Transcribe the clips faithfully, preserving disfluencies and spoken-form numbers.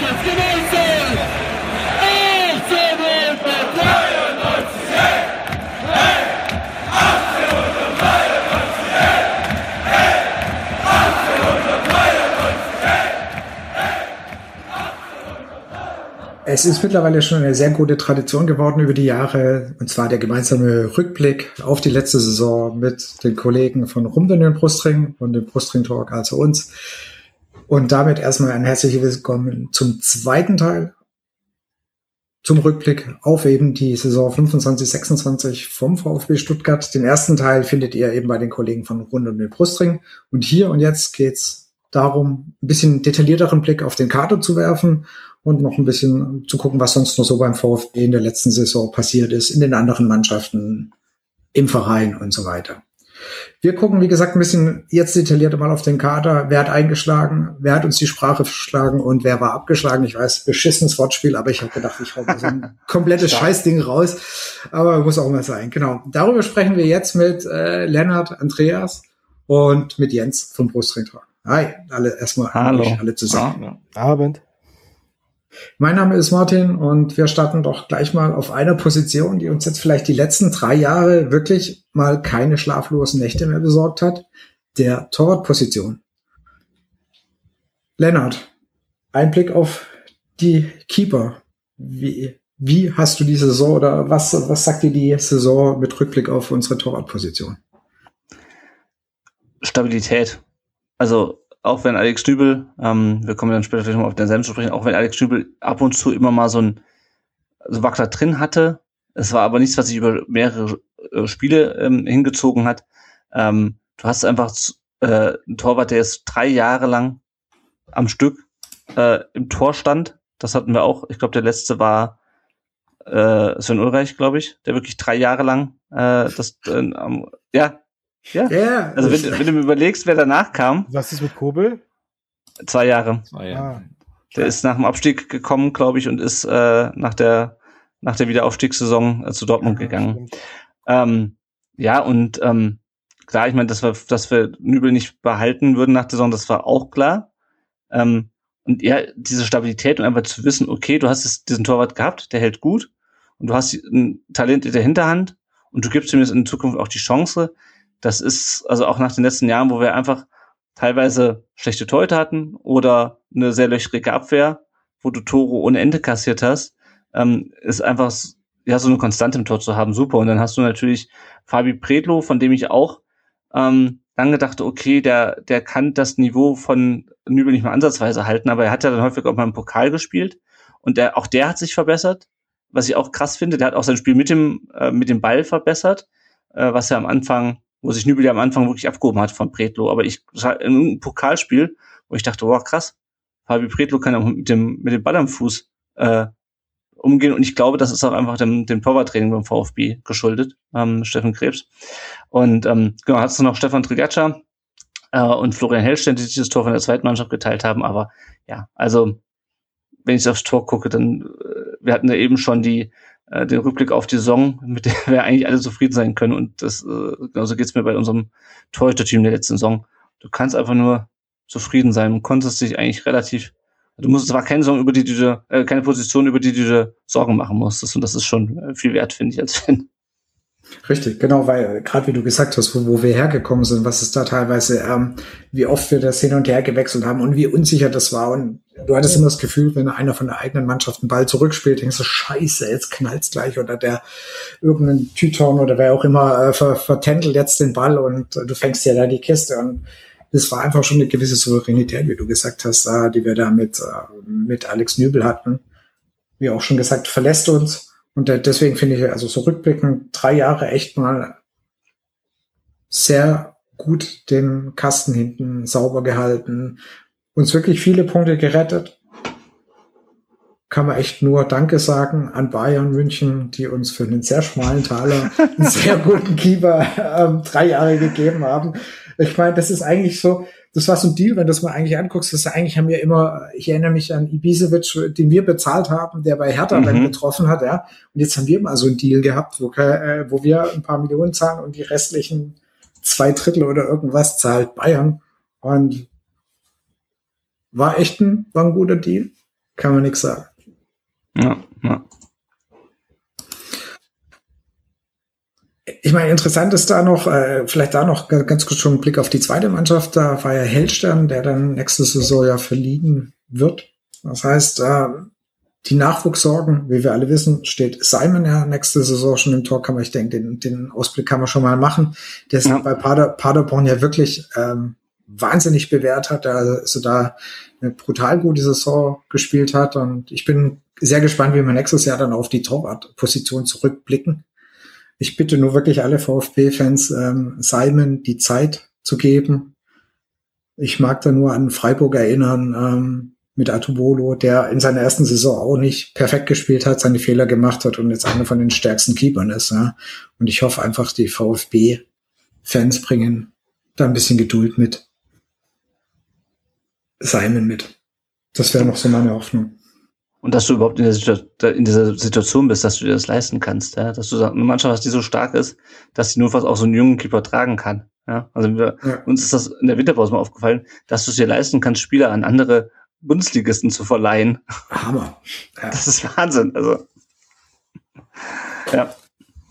Es ist mittlerweile schon eine sehr gute Tradition geworden über die Jahre, und zwar der gemeinsame Rückblick auf die letzte Saison mit den Kollegen von Rumden und Brustring und dem Brustring Talk, also uns. Und damit erstmal ein herzliches Willkommen zum zweiten Teil, zum Rückblick auf eben die Saison fünfundzwanzig sechsundzwanzig vom VfB Stuttgart. Den ersten Teil findet ihr eben bei den Kollegen von Rumden und Brustring. Und hier und jetzt geht's darum, ein bisschen detaillierteren Blick auf den Kader zu werfen und noch ein bisschen zu gucken, was sonst noch so beim VfB in der letzten Saison passiert ist, in den anderen Mannschaften, im Verein und so weiter. Wir gucken, wie gesagt, ein bisschen jetzt detaillierter mal auf den Kader. Wer hat eingeschlagen? Wer hat uns die Sprache verschlagen? Und wer war abgeschlagen? Ich weiß, beschissenes Wortspiel, aber ich habe gedacht, ich hau mal so ein komplettes Scheißding raus. Aber muss auch mal sein. Genau. Darüber sprechen wir jetzt mit äh, Lennart, Andreas und mit Jens vom Brustring Talk. Hi, alle erstmal. Hallo. Alle zusammen. Abend. Mein Name ist Martin und wir starten doch gleich mal auf einer Position, die uns jetzt vielleicht die letzten drei Jahre wirklich mal keine schlaflosen Nächte mehr besorgt hat, der Torwartposition. Lennart, Einblick auf die Keeper. Wie, wie hast du die Saison oder was, was sagt dir die Saison mit Rückblick auf unsere Torwartposition? Stabilität. Also auch wenn Alex Stübel, ähm, wir kommen dann später vielleicht noch auf denselben zu sprechen, auch wenn Alex Stübel ab und zu immer mal so ein so Wackler drin hatte, es war aber nichts, was sich über mehrere äh, Spiele ähm, hingezogen hat. Ähm, du hast einfach äh, einen Torwart, der jetzt drei Jahre lang am Stück äh, im Tor stand. Das hatten wir auch. Ich glaube, der letzte war äh, Sven Ulreich, glaube ich, der wirklich drei Jahre lang äh, das äh, ähm, ja Ja, yeah. Also wenn, wenn du mir überlegst, wer danach kam. Was ist mit Kobel? Zwei Jahre. Zwei Jahre. Ah. Der ist nach dem Abstieg gekommen, glaube ich, und ist äh, nach der nach der Wiederaufstiegssaison äh, zu Dortmund ja, gegangen. Ähm, ja, und ähm, klar, ich meine, dass wir, dass wir Nübel nicht behalten würden nach der Saison, das war auch klar. Ähm, und ja, diese Stabilität und einfach zu wissen, okay, du hast es, diesen Torwart gehabt, der hält gut, und du hast ein Talent in der Hinterhand und du gibst ihm jetzt in Zukunft auch die Chance. Das ist also auch nach den letzten Jahren, wo wir einfach teilweise schlechte Torhüter hatten oder eine sehr löchrige Abwehr, wo du Tore ohne Ende kassiert hast, ähm, ist einfach ja so eine Konstante im Tor zu haben, super. Und dann hast du natürlich Fabi Predlow, von dem ich auch ähm, lange dachte, okay, der der kann das Niveau von Nübel nicht mehr ansatzweise halten, aber er hat ja dann häufig auch mal im Pokal gespielt und der auch der hat sich verbessert, was ich auch krass finde. Der hat auch sein Spiel mit dem äh, mit dem Ball verbessert, äh, was er am Anfang wo sich Nübel ja am Anfang wirklich abgehoben hat von Predlow. Aber ich in einem Pokalspiel, wo ich dachte, wow, krass, Fabi Predlow kann auch mit dem mit dem Ball am Fuß äh, umgehen. Und ich glaube, das ist auch einfach dem, dem Torwarttraining beim VfB geschuldet, ähm, Steffen Krebs. Und ähm, genau, hattest du noch Stefan Trigatscha äh, und Florian Hellstein, die sich das Tor von der zweiten Mannschaft geteilt haben. Aber ja, also wenn ich aufs Tor gucke, dann äh, wir hatten ja eben schon die den Rückblick auf die Saison, mit der wir eigentlich alle zufrieden sein können. Und das äh, genauso geht's mir bei unserem Torhüter-Team der letzten Saison. Du kannst einfach nur zufrieden sein und konntest dich eigentlich relativ, du musst, es war keine Saison, über die du dir, äh, keine Position, über die du dir Sorgen machen musstest. Und das ist schon viel wert, finde ich, als Fan. Richtig, genau, weil gerade wie du gesagt hast, wo, wo wir hergekommen sind, was ist da teilweise, ähm, wie oft wir das hin und her gewechselt haben und wie unsicher das war. Und du hattest immer das Gefühl, wenn einer von der eigenen Mannschaft einen Ball zurückspielt, denkst du, scheiße, jetzt knallt's gleich, oder der irgendein Tüton oder wer auch immer äh, ver, vertändelt jetzt den Ball und äh, du fängst ja da die Kiste. Und das war einfach schon eine gewisse Souveränität, wie du gesagt hast, äh, die wir da mit, äh, mit Alex Nübel hatten. Wie auch schon gesagt, verlässt uns. Und deswegen finde ich, also so rückblickend, drei Jahre echt mal sehr gut den Kasten hinten sauber gehalten, uns wirklich viele Punkte gerettet. Kann man echt nur Danke sagen an Bayern München, die uns für einen sehr schmalen Taler einen sehr guten Keeper ähm, drei Jahre gegeben haben. Ich meine, das ist eigentlich so, das war so ein Deal, wenn du das mal eigentlich anguckst, das ist eigentlich haben wir immer, ich erinnere mich an Ibisevic, den wir bezahlt haben, der bei Hertha mhm. dann getroffen hat, ja. Und jetzt haben wir mal so ein Deal gehabt, wo, äh, wo wir ein paar Millionen zahlen und die restlichen zwei Drittel oder irgendwas zahlt Bayern. Und war echt ein, war ein guter Deal. kann man nichts sagen. Ja, ja. Ich meine, interessant ist da noch, äh, vielleicht da noch ganz kurz schon ein Blick auf die zweite Mannschaft. Da war ja Hellstern, der dann nächste Saison ja verliehen wird. Das heißt, äh, die Nachwuchssorgen, wie wir alle wissen, steht Simon ja nächste Saison schon im Tor. Kann man, ich denke, den, den Ausblick kann man schon mal machen. Der ist ja bei Pader, Paderborn ja wirklich ähm, wahnsinnig bewährt hat, also da eine brutal gute Saison gespielt hat. Und ich bin sehr gespannt, wie wir nächstes Jahr dann auf die Torwartposition zurückblicken. Ich bitte nur wirklich alle VfB-Fans, ähm, Simon die Zeit zu geben. Ich mag da nur an Freiburg erinnern, ähm, mit Atubolo, der in seiner ersten Saison auch nicht perfekt gespielt hat, seine Fehler gemacht hat und jetzt einer von den stärksten Keepern ist. Ja. Und ich hoffe einfach, die VfB-Fans bringen da ein bisschen Geduld mit. Simon mit. Das wäre noch so meine Hoffnung. Und dass du überhaupt in, der Situ- in dieser Situation bist, dass du dir das leisten kannst, ja, dass du eine Mannschaft hast, die so stark ist, dass sie notfalls auch so einen jungen Keeper tragen kann. Ja, also wir, ja. Uns ist das in der Winterpause mal aufgefallen, dass du es dir leisten kannst, Spieler an andere Bundesligisten zu verleihen. Hammer. Ja. Das ist Wahnsinn. Also ja.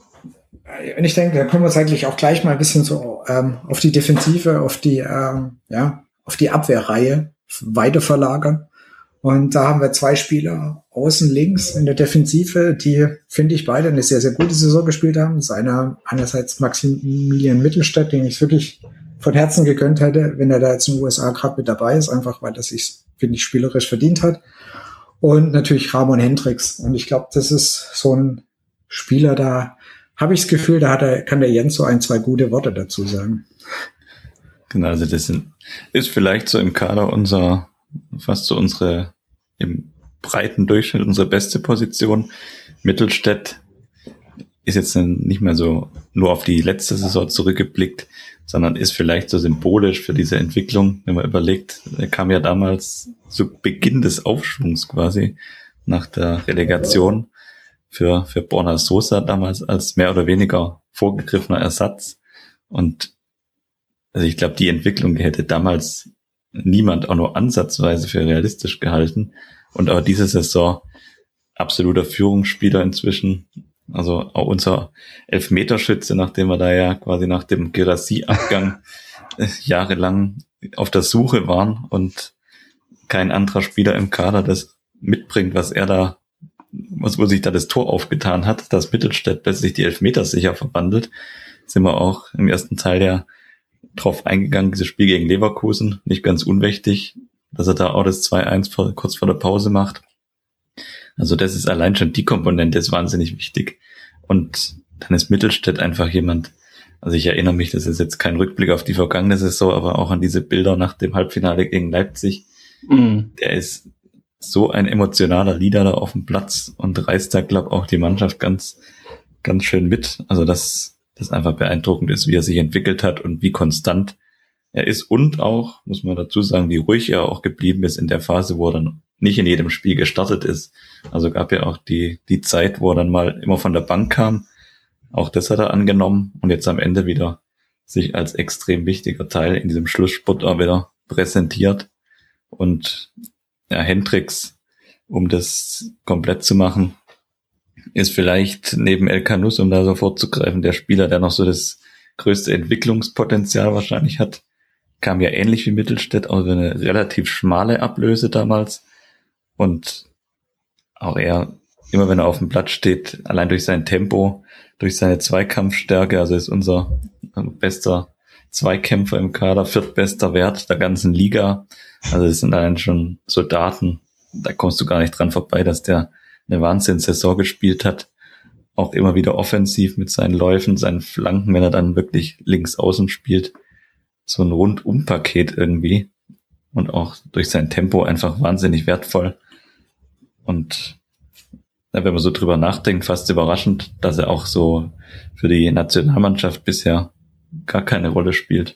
Und ich denke, da können wir uns eigentlich auch gleich mal ein bisschen so ähm, auf die Defensive, auf die ähm, ja, auf die Abwehrreihe weiter verlagern. Und da haben wir zwei Spieler außen links in der Defensive, die, finde ich, beide eine sehr, sehr gute Saison gespielt haben. Das ist einer, einerseits Maximilian Mittelstädt, den ich wirklich von Herzen gegönnt hätte, wenn er da jetzt in den U S A gerade mit dabei ist, einfach weil er sich, finde ich, spielerisch verdient hat. Und natürlich Ramon Hendricks. Und ich glaube, das ist so ein Spieler, da habe ich das Gefühl, da hat er, kann der Jens so ein, zwei gute Worte dazu sagen. Genau, also das sind, ist vielleicht so im Kader unser fast so unsere, im breiten Durchschnitt unsere beste Position. Mittelstädt ist jetzt nicht mehr so nur auf die letzte Saison zurückgeblickt, sondern ist vielleicht so symbolisch für diese Entwicklung, wenn man überlegt, er kam ja damals zu Beginn des Aufschwungs quasi nach der Relegation für, für Borna Sosa damals als mehr oder weniger vorgegriffener Ersatz. Und also ich glaube, die Entwicklung hätte damals niemand auch nur ansatzweise für realistisch gehalten. Und auch diese Saison absoluter Führungsspieler inzwischen. Also auch unser Elfmeterschütze, nachdem wir da ja quasi nach dem Guirassy-Abgang äh, jahrelang auf der Suche waren und kein anderer Spieler im Kader das mitbringt, was er da, was, wo sich da das Tor aufgetan hat, dass Mittelstädt plötzlich die Elfmeter sicher verwandelt, sind wir auch im ersten Teil ja drauf eingegangen, dieses Spiel gegen Leverkusen, nicht ganz unwichtig, dass er da auch das zwei eins vor, kurz vor der Pause macht. Also das ist allein schon die Komponente, ist wahnsinnig wichtig. Und dann ist Mittelstädt einfach jemand, also ich erinnere mich, das ist jetzt kein Rückblick auf die vergangene Saison, aber auch an diese Bilder nach dem Halbfinale gegen Leipzig. Mhm. Der ist so ein emotionaler Leader da auf dem Platz und reißt da, glaube ich, auch die Mannschaft ganz, ganz schön mit. Also das das einfach beeindruckend ist, wie er sich entwickelt hat und wie konstant er ist und auch, muss man dazu sagen, wie ruhig er auch geblieben ist in der Phase, wo er dann nicht in jedem Spiel gestartet ist. Also gab ja auch die die Zeit, wo er dann mal immer von der Bank kam. Auch das hat er angenommen und jetzt am Ende wieder sich als extrem wichtiger Teil in diesem Schlussspurt auch wieder präsentiert. Und ja, Hendricks, um das komplett zu machen, ist vielleicht neben El Canus, um da so vorzugreifen, der Spieler, der noch so das größte Entwicklungspotenzial wahrscheinlich hat. Kam ja ähnlich wie Mittelstädt, auch eine relativ schmale Ablöse damals. Und auch er, immer wenn er auf dem Platz steht, allein durch sein Tempo, durch seine Zweikampfstärke, also ist unser bester Zweikämpfer im Kader, viertbester Wert der ganzen Liga. Also das sind allein schon so Daten, da kommst du gar nicht dran vorbei, dass der eine Wahnsinns-Saison gespielt hat. Auch immer wieder offensiv mit seinen Läufen, seinen Flanken, wenn er dann wirklich links außen spielt. So ein Rundum-Paket irgendwie. Und auch durch sein Tempo einfach wahnsinnig wertvoll. Und ja, wenn man so drüber nachdenkt, fast überraschend, dass er auch so für die Nationalmannschaft bisher gar keine Rolle spielt.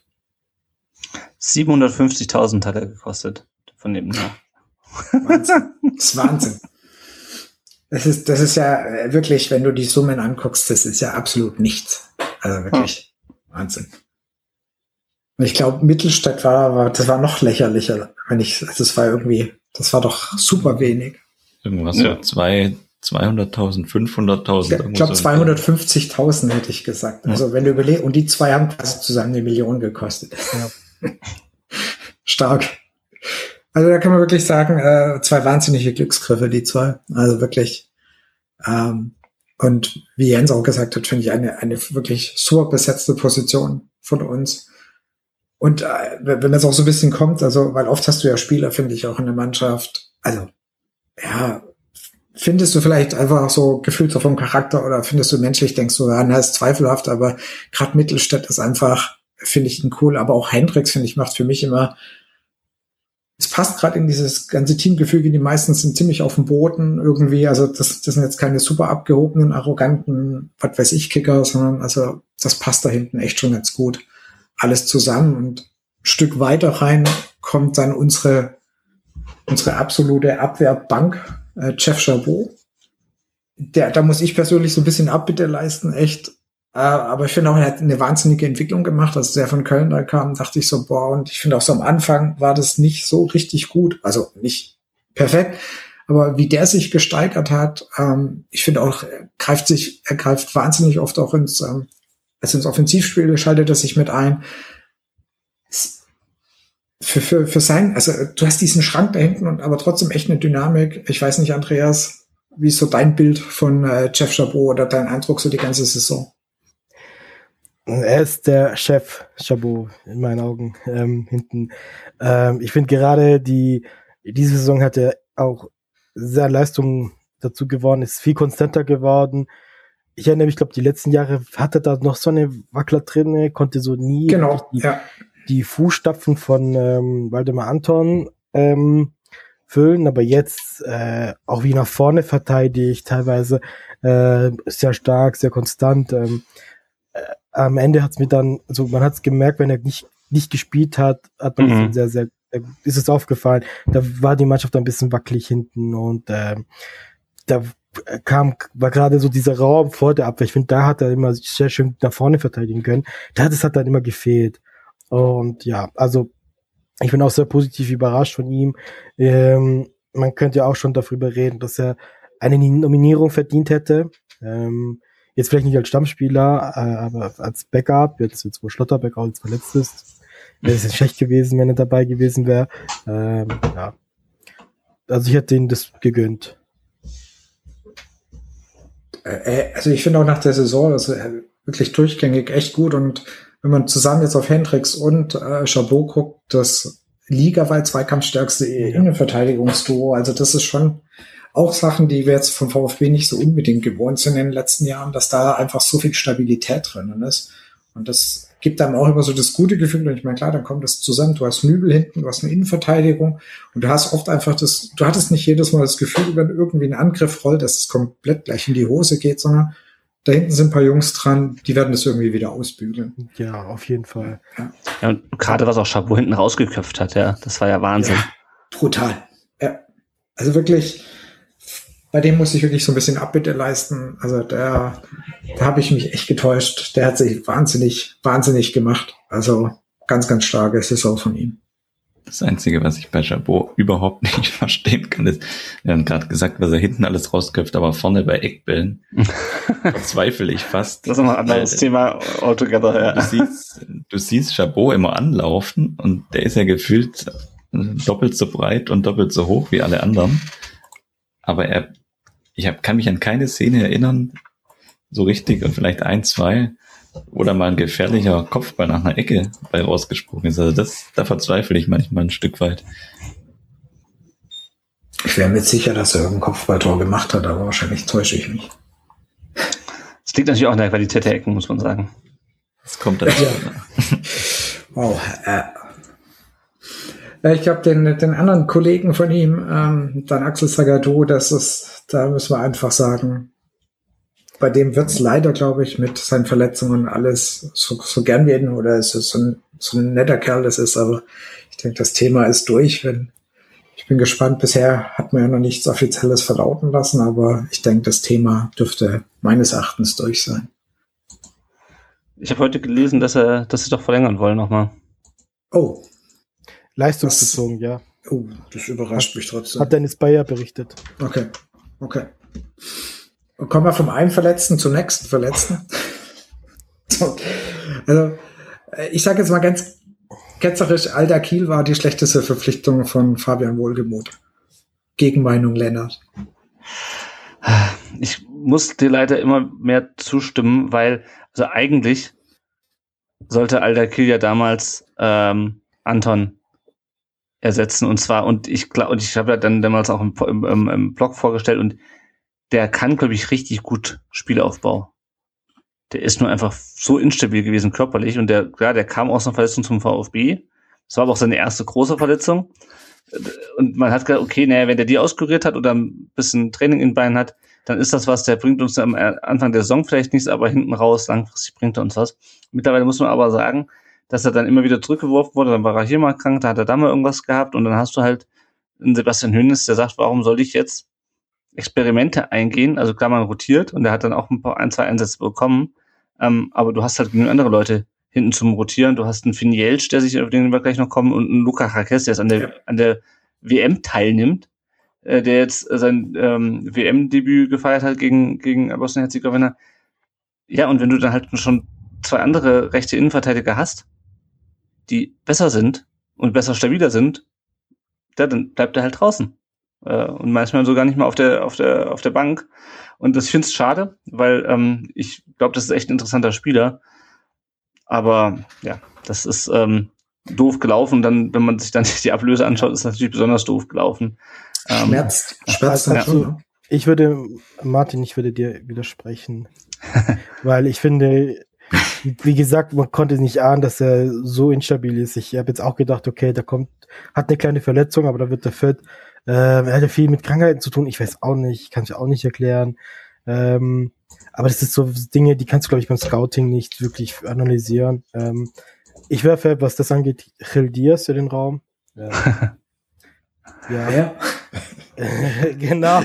siebenhundertfünfzigtausend hat er gekostet von dem Jahr. Wahnsinn. Das ist Wahnsinn. Das ist, das ist ja wirklich, wenn du die Summen anguckst, das ist ja absolut nichts. Also wirklich ja. Wahnsinn. Und ich glaube, Mittelstädt war, war, das war noch lächerlicher, wenn ich, das war irgendwie Das war doch super wenig. Irgendwas ja. so zwei, zweihunderttausend, fünfhunderttausend. Ich glaube, zweihundertfünfzigtausend hätte ich gesagt. Also, ja. wenn du überlegst, und die zwei haben quasi zusammen eine Million gekostet. Ja. Stark. Also, da kann man wirklich sagen, äh, zwei wahnsinnige Glücksgriffe, die zwei. Also wirklich. Ähm, und wie Jens auch gesagt hat, finde ich eine, eine wirklich super besetzte Position von uns. Und äh, wenn es auch so ein bisschen kommt, also, weil oft hast du ja Spieler, finde ich, auch in der Mannschaft, also, ja, findest du vielleicht einfach so gefühlt so vom Charakter oder findest du menschlich, denkst du, ja, na, ist zweifelhaft, aber gerade Mittelstädt ist einfach, finde ich ihn cool, aber auch Hendricks, finde ich, macht für mich immer, es passt gerade in dieses ganze Teamgefüge, die meisten sind ziemlich auf dem Boden irgendwie, also das, das sind jetzt keine super abgehobenen, arroganten, was weiß ich, Kicker, sondern also das passt da hinten echt schon ganz gut. Alles zusammen und ein Stück weiter rein kommt dann unsere unsere absolute Abwehrbank, äh, Jeff Chabot. Der, da muss ich persönlich so ein bisschen Abbitte leisten, echt. Äh, aber ich finde auch, er hat eine wahnsinnige Entwicklung gemacht. Als der von Köln da kam, dachte ich so, boah, und ich finde auch so am Anfang war das nicht so richtig gut. Also nicht perfekt, aber wie der sich gesteigert hat, ähm, ich finde auch, er greift sich, er greift wahnsinnig oft auch ins, ähm, also ins Offensivspiel schaltet er sich mit ein. Für, für, für sein, also du hast diesen Schrank da hinten und aber trotzdem echt eine Dynamik. Ich weiß nicht, Andreas, wie ist so dein Bild von äh, Jeff Chabot oder dein Eindruck so die ganze Saison? Er ist der Chef Chabot in meinen Augen ähm, hinten. Ähm, ich finde gerade die diese Saison hat er auch sehr Leistung dazu gewonnen, ist viel konstanter geworden. Ich erinnere mich, ich glaube, die letzten Jahre hatte da noch so eine Wackler drin, konnte so nie genau, die, ja. die Fußstapfen von ähm, Waldemar Anton ähm, füllen, aber jetzt äh, auch wie nach vorne verteidigt, teilweise äh, sehr stark, sehr konstant. Ähm, äh, am Ende hat's mir dann, also man hat's gemerkt, wenn er nicht nicht gespielt hat, hat man mhm. sehr, sehr, ist es aufgefallen. Da war die Mannschaft ein bisschen wackelig hinten und äh, da kam, war gerade so dieser Raum vor der Abwehr. Ich finde, da hat er immer sehr schön nach vorne verteidigen können. Da das hat dann immer gefehlt. Und ja, also ich bin auch sehr positiv überrascht von ihm. Ähm, man könnte ja auch schon darüber reden, dass er eine Nominierung verdient hätte. Ähm, jetzt vielleicht nicht als Stammspieler, äh, aber als Backup, jetzt, jetzt wo Schlotterbeck auch jetzt verletzt ist. Wäre es jetzt schlecht gewesen, wenn er dabei gewesen wäre. Ähm, ja. Also ich hätte ihm das gegönnt. Also ich finde auch nach der Saison, also wirklich durchgängig echt gut und wenn man zusammen jetzt auf Hendricks und äh, Chabot guckt, das ligaweit zweikampfstärkste ja. Innenverteidigungsduo, also das ist schon auch Sachen, die wir jetzt vom VfB nicht so unbedingt gewohnt sind in den letzten Jahren, dass da einfach so viel Stabilität drinnen ist und das gibt einem auch immer so das gute Gefühl und ich meine, klar, dann kommt das zusammen, du hast Nübel hinten, du hast eine Innenverteidigung und du hast oft einfach das, du hattest nicht jedes Mal das Gefühl, wenn irgendwie ein Angriff rollt, dass es komplett gleich in die Hose geht, sondern da hinten sind ein paar Jungs dran, die werden das irgendwie wieder ausbügeln. Ja, auf jeden Fall. Ja, ja und gerade was auch Chabot hinten rausgeköpft hat, ja, das war ja Wahnsinn. Ja, brutal. Ja, also wirklich, bei dem muss ich wirklich so ein bisschen Abbitte leisten. Also der, da habe ich mich echt getäuscht. Der hat sich wahnsinnig, wahnsinnig gemacht. Also ganz, ganz starke Saison von ihm. Das Einzige, was ich bei Chabot überhaupt nicht verstehen kann, ist, wir haben gerade gesagt, was er hinten alles rausköpft, aber vorne bei Eckbällen verzweifle ich fast. Das ist noch ein anderes weil, Thema altogether, ja. Du siehst, du siehst Chabot immer anlaufen und der ist ja gefühlt doppelt so breit und doppelt so hoch wie alle anderen. Aber er, ich hab, kann mich an keine Szene erinnern, so richtig, und vielleicht ein, zwei, oder mal ein gefährlicher Kopfball nach einer Ecke bei rausgesprungen ist. Also das, da verzweifle ich manchmal ein Stück weit. Ich wäre mir sicher, dass er irgendein Kopfballtor gemacht hat, aber wahrscheinlich täusche ich mich. Das liegt natürlich auch in der Qualität der Ecken, muss man sagen. Das kommt dazu. Ja. Wow. Äh. Ich glaube, den, den anderen Kollegen von ihm, ähm, dann Axel Zagadou, das ist, da müssen wir einfach sagen, bei dem wird's leider, glaube ich, mit seinen Verletzungen alles, so, so gern wir ihn, oder es ist so ein, so ein netter Kerl, das ist, aber ich denke, das Thema ist durch. Wenn, ich bin gespannt, bisher hat man ja noch nichts Offizielles verlauten lassen, aber ich denke, das Thema dürfte meines Erachtens durch sein. Ich habe heute gelesen, dass er, dass sie doch verlängern wollen nochmal. Oh. Leistungsbezogen, das, ja. Oh, das überrascht mich trotzdem. Hat Dennis Bayer berichtet. Okay, okay. Und kommen wir vom einen Verletzten zum nächsten Verletzten. So. Also, ich sage jetzt mal ganz ketzerisch, Alter Kiel war die schlechteste Verpflichtung von Fabian Wohlgemuth. Gegenmeinung Lennart. Ich muss dir leider immer mehr zustimmen, weil, also eigentlich sollte Alter Kiel ja damals ähm, Anton ersetzen, und zwar, und ich glaube, und ich habe ja dann damals auch im, im, im Blog vorgestellt, und der kann, glaube ich, richtig gut Spielaufbau. Der ist nur einfach so instabil gewesen körperlich, und der, ja, der kam aus einer Verletzung zum VfB. Das war aber auch seine erste große Verletzung. Und man hat gedacht, okay, naja, wenn der die auskuriert hat oder ein bisschen Training in den Beinen hat, dann ist das was, der bringt uns am Anfang der Saison vielleicht nichts, aber hinten raus, langfristig bringt er uns was. Mittlerweile muss man aber sagen, dass er dann immer wieder zurückgeworfen wurde, dann war er hier mal krank, da hat er da mal irgendwas gehabt, und dann hast du halt einen Sebastian Hoeneß, der sagt, warum soll ich jetzt Experimente eingehen? Also klar, man rotiert, und der hat dann auch ein paar, ein, zwei Einsätze bekommen, ähm, aber du hast halt genügend andere Leute hinten zum Rotieren. Du hast einen Finn Jeltsch, der sich, auf den wir gleich noch kommen, und einen Luka Rakes, der jetzt an der, ja. an der W M teilnimmt, äh, der jetzt äh, sein ähm, W M-Debüt gefeiert hat gegen, gegen Bosnien-Herzegowina. Ja, und wenn du dann halt schon zwei andere rechte Innenverteidiger hast, die besser sind und besser stabiler sind, ja, dann bleibt er halt draußen. Äh, und manchmal sogar nicht mal auf der, auf der, auf der Bank. Und das finde ich schade, weil ähm, ich glaube, das ist echt ein interessanter Spieler. Aber ja, das ist ähm, doof gelaufen. Dann, wenn man sich dann die Ablöse anschaut, ist das natürlich besonders doof gelaufen. Ähm, Schmerzt, schmerzt also, schon, ne? Ich würde, Martin, ich würde dir widersprechen. Weil ich finde, wie gesagt, man konnte nicht ahnen, dass er so instabil ist. Ich habe jetzt auch gedacht, okay, da kommt, hat eine kleine Verletzung, aber da wird er fit. Äh, er hat ja viel mit Krankheiten zu tun. Ich weiß auch nicht, kann ich auch nicht erklären. Ähm, aber das ist so Dinge, die kannst du, glaube ich, beim Scouting nicht wirklich analysieren. Ähm, ich werfe, was das angeht, Gil Diaz in den Raum. Ähm, ja. ja. Genau.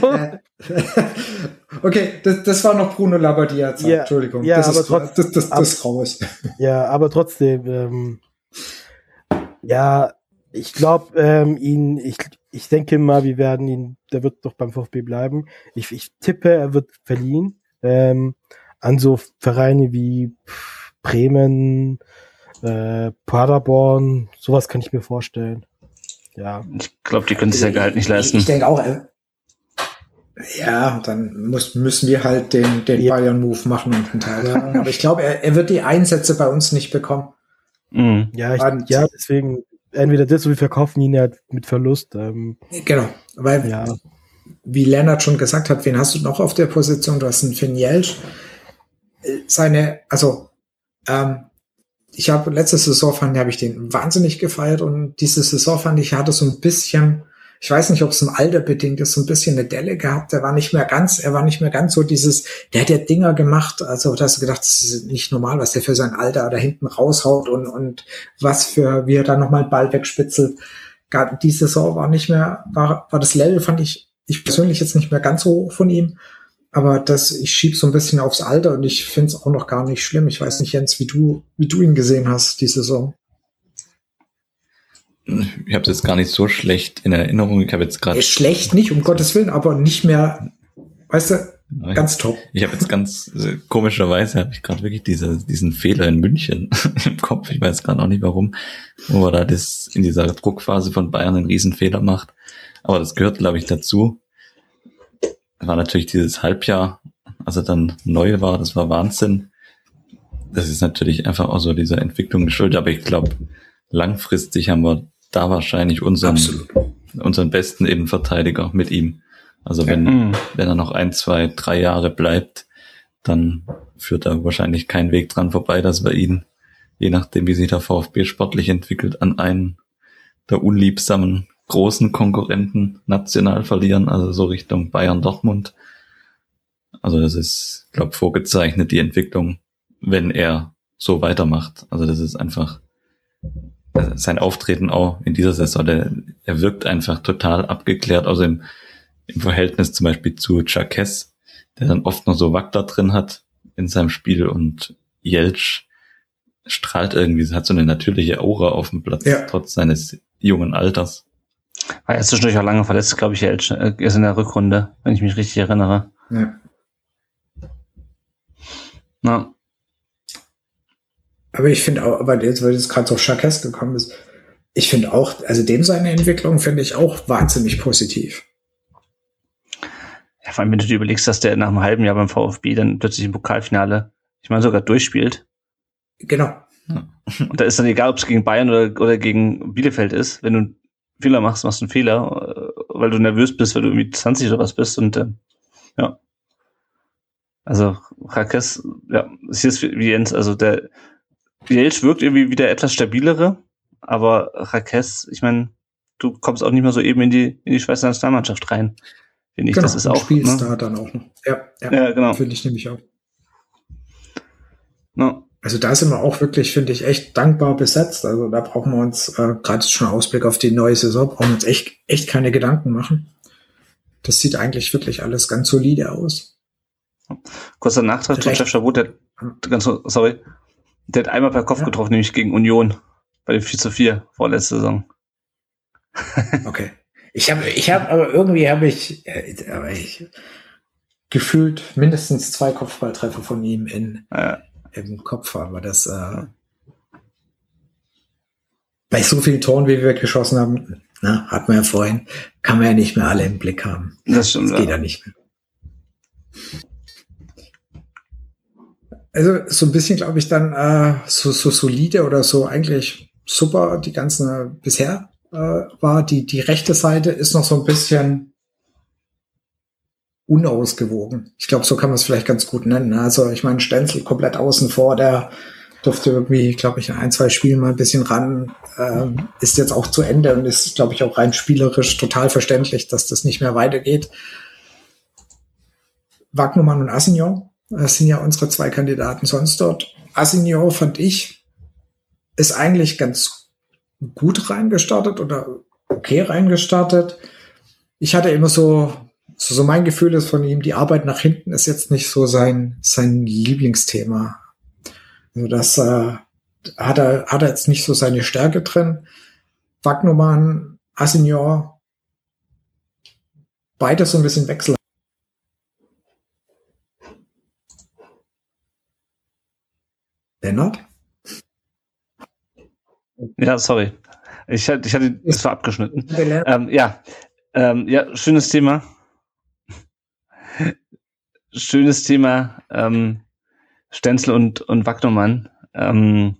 Okay, das, das war noch Bruno Labbadia. Ja, Entschuldigung, ja, das, aber ist, trotz, das, das, das ab, ist raus. Ja, aber trotzdem, ähm, ja, ich glaube, ähm, ihn, ich, ich denke mal, wir werden ihn, der wird doch beim VfB bleiben. Ich, ich tippe, er wird verliehen ähm, an so Vereine wie Bremen, äh, Paderborn, sowas kann ich mir vorstellen. Ja. Ich glaube, die können sich ja Gehalt nicht leisten. Ich, ich denke auch, äh, ja, dann muss, müssen wir halt den, den ja. Bayern-Move machen und einen Teil tragen. Aber ich glaube, er, er wird die Einsätze bei uns nicht bekommen. Mhm. Ja, ich, ja, deswegen entweder das oder wir verkaufen ihn ja mit Verlust. Ähm, genau, weil ja. wie Lennart schon gesagt hat, wen hast du noch auf der Position? Du hast einen Finn Jeltsch. Seine, also ähm, ich habe letzte Saison fand, habe ich den wahnsinnig gefeiert, und diese Saison fand ich, hatte so ein bisschen, ich weiß nicht, ob es im Alter bedingt ist, so ein bisschen eine Delle gehabt. Der war nicht mehr ganz, er war nicht mehr ganz so dieses, der hat ja Dinger gemacht, also da hast du gedacht, das ist nicht normal, was der für sein Alter da hinten raushaut und und was für, wie er da nochmal Ball wegspitzelt. Gar, die Saison war nicht mehr, war, war das Level, fand ich, ich persönlich jetzt nicht mehr ganz so hoch von ihm. Aber das, ich schieb so ein bisschen aufs Alter, und ich finde es auch noch gar nicht schlimm. Ich weiß nicht, Jens, wie du, wie du ihn gesehen hast, die Saison. Ich habe es jetzt gar nicht so schlecht in Erinnerung. Ich habe jetzt gerade schlecht nicht, um Gottes Willen, aber nicht mehr, weißt du, ganz top. Ich habe jetzt ganz äh, komischerweise habe ich gerade wirklich diese, diesen Fehler in München im Kopf. Ich weiß gerade auch nicht warum, wo er da das in dieser Druckphase von Bayern einen Riesenfehler macht. Aber das gehört, glaube ich, dazu. War natürlich dieses Halbjahr, als er dann neu war, das war Wahnsinn. Das ist natürlich einfach auch so dieser Entwicklung geschuldet, aber ich glaube, langfristig haben wir da wahrscheinlich unseren, unseren besten Innenverteidiger mit ihm. Also wenn, mhm. wenn er noch ein, zwei, drei Jahre bleibt, dann führt da wahrscheinlich kein Weg dran vorbei, dass wir ihn, je nachdem wie sich der VfB sportlich entwickelt, an einen der unliebsamen großen Konkurrenten national verlieren, also so Richtung Bayern, Dortmund. Also das ist, glaube ich, vorgezeichnet, die Entwicklung, wenn er so weitermacht. Also das ist einfach sein Auftreten auch in dieser Saison. Der, er wirkt einfach total abgeklärt, also im, im Verhältnis zum Beispiel zu Jacques, der dann oft noch so Wackler drin hat in seinem Spiel, und Jeltsch strahlt irgendwie, hat so eine natürliche Aura auf dem Platz, ja. trotz seines jungen Alters. War ja zwischendurch auch lange verletzt, glaube ich, erst in der Rückrunde, wenn ich mich richtig erinnere. Ja. Na. Aber ich finde auch, aber jetzt, weil jetzt gerade so Charquez gekommen ist, ich finde auch, also dem seine Entwicklung finde ich auch wahnsinnig positiv. Ja, vor allem, wenn du dir überlegst, dass der nach einem halben Jahr beim VfB dann plötzlich im Pokalfinale, ich meine, sogar durchspielt. Genau. Und da ist dann egal, ob es gegen Bayern oder, oder gegen Bielefeld ist. Wenn du einen Fehler machst, machst du einen Fehler, weil du nervös bist, weil du irgendwie zwanzig oder was bist. Und äh, ja. Also Charquez, ja, es ist wie Jens, also der Jeltsch wirkt irgendwie wieder etwas stabilere, aber Charquez, ich meine, du kommst auch nicht mehr so eben in die in die Schweizer Nationalmannschaft rein. Finde ich, Genau, das ist auch. Spielst Ne? da dann auch noch. Ja, ja, ja genau. Finde ich nämlich auch. No. Also da sind wir auch wirklich, finde ich, echt dankbar besetzt. Also da brauchen wir uns, äh, gerade schon Ausblick auf die neue Saison, brauchen wir uns echt, echt keine Gedanken machen. Das sieht eigentlich wirklich alles ganz solide aus. Kurzer Nachtrag zu Jeff Chabot, der, ganz, sorry, der hat einmal per Kopf ja. getroffen, nämlich gegen Union, bei dem vier zu vier vorletzte Saison. Okay. Ich habe, ich habe, aber irgendwie habe ich, äh, aber ich gefühlt mindestens zwei Kopfballtreffer von ihm in, ja. im Kopf, aber das, äh, bei so vielen Toren, wie wir geschossen haben, na, hatten wir ja vorhin, kann man ja nicht mehr alle im Blick haben. Das stimmt. Das geht ja nicht mehr. Also so ein bisschen, glaube ich, dann äh, so, so solide oder so eigentlich super die ganzen äh, bisher äh, war. Die, die rechte Seite ist noch so ein bisschen unausgewogen. Ich glaube, so kann man es vielleicht ganz gut nennen. Also ich meine, Stenzel komplett außen vor, der durfte irgendwie, glaube ich, in ein, zwei Spielen mal ein bisschen ran, ähm, ist jetzt auch zu Ende und ist, glaube ich, auch rein spielerisch total verständlich, dass das nicht mehr weitergeht. Wagnumann und Assignon, das sind ja unsere zwei Kandidaten sonst dort. Assignon, fand ich, ist eigentlich ganz gut reingestartet oder okay reingestartet. Ich hatte immer so, so, so mein Gefühl ist von ihm, die Arbeit nach hinten ist jetzt nicht so sein, sein Lieblingsthema. Also das äh, hat er, hat er jetzt nicht so seine Stärke drin. Wagnumann, Assignon, beides so ein bisschen Wechsel. Lennart? Ja, sorry. Ich hatte, ich hatte, es war abgeschnitten. Ähm, ja, ähm, ja, schönes Thema. Schönes Thema. Ähm, Stenzel und, und Wagnumann. Ähm,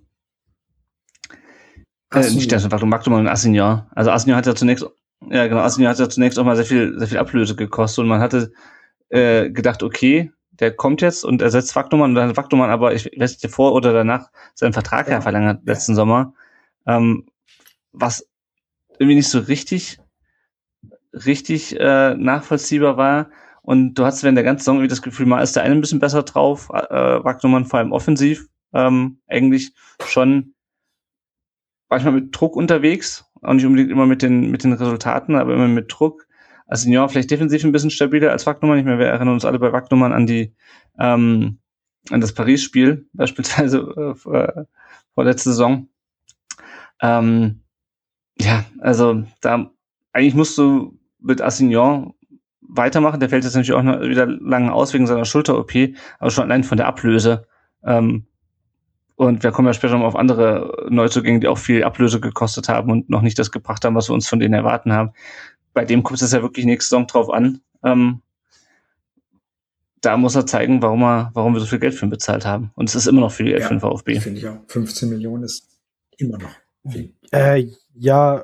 äh, nicht Stenzel, Wagnumann, Wagnumann und Assignon. Also Assignon hat ja zunächst, ja genau, Assignon hat ja zunächst auch mal sehr viel, sehr viel Ablöse gekostet und man hatte äh, gedacht, okay, der kommt jetzt und ersetzt Wagnumann und dann hat Wagnumann aber, ich weiß nicht, vor oder danach seinen Vertrag ja, ja verlängert letzten ja. Sommer, ähm, was irgendwie nicht so richtig, richtig äh, nachvollziehbar war. Und du hast während der ganzen Saison irgendwie das Gefühl, mal ist der eine ein bisschen besser drauf, äh, Wagnumann vor allem offensiv, ähm, eigentlich schon manchmal mit Druck unterwegs, auch nicht unbedingt immer mit den mit den Resultaten, aber immer mit Druck. Assignon vielleicht defensiv ein bisschen stabiler als Wagnumann. Ich meine, wir erinnern uns alle bei Wagnumann an die ähm, an das Paris-Spiel beispielsweise äh, vorletzte Saison. Ähm, ja, also da eigentlich musst du mit Assignon weitermachen. Der fällt jetzt natürlich auch noch wieder lange aus wegen seiner Schulter-O P, aber schon allein von der Ablöse. Ähm, und wir kommen ja später noch auf andere Neuzugänge, die auch viel Ablöse gekostet haben und noch nicht das gebracht haben, was wir uns von denen erwarten haben. Bei dem kommt es ja wirklich nächste Saison drauf an. Ähm, da muss er zeigen, warum er, warum wir so viel Geld für ihn bezahlt haben. Und es ist immer noch viel Geld ja, für den VfB. Finde ich auch. fünfzehn Millionen ist immer noch viel. Äh, ja,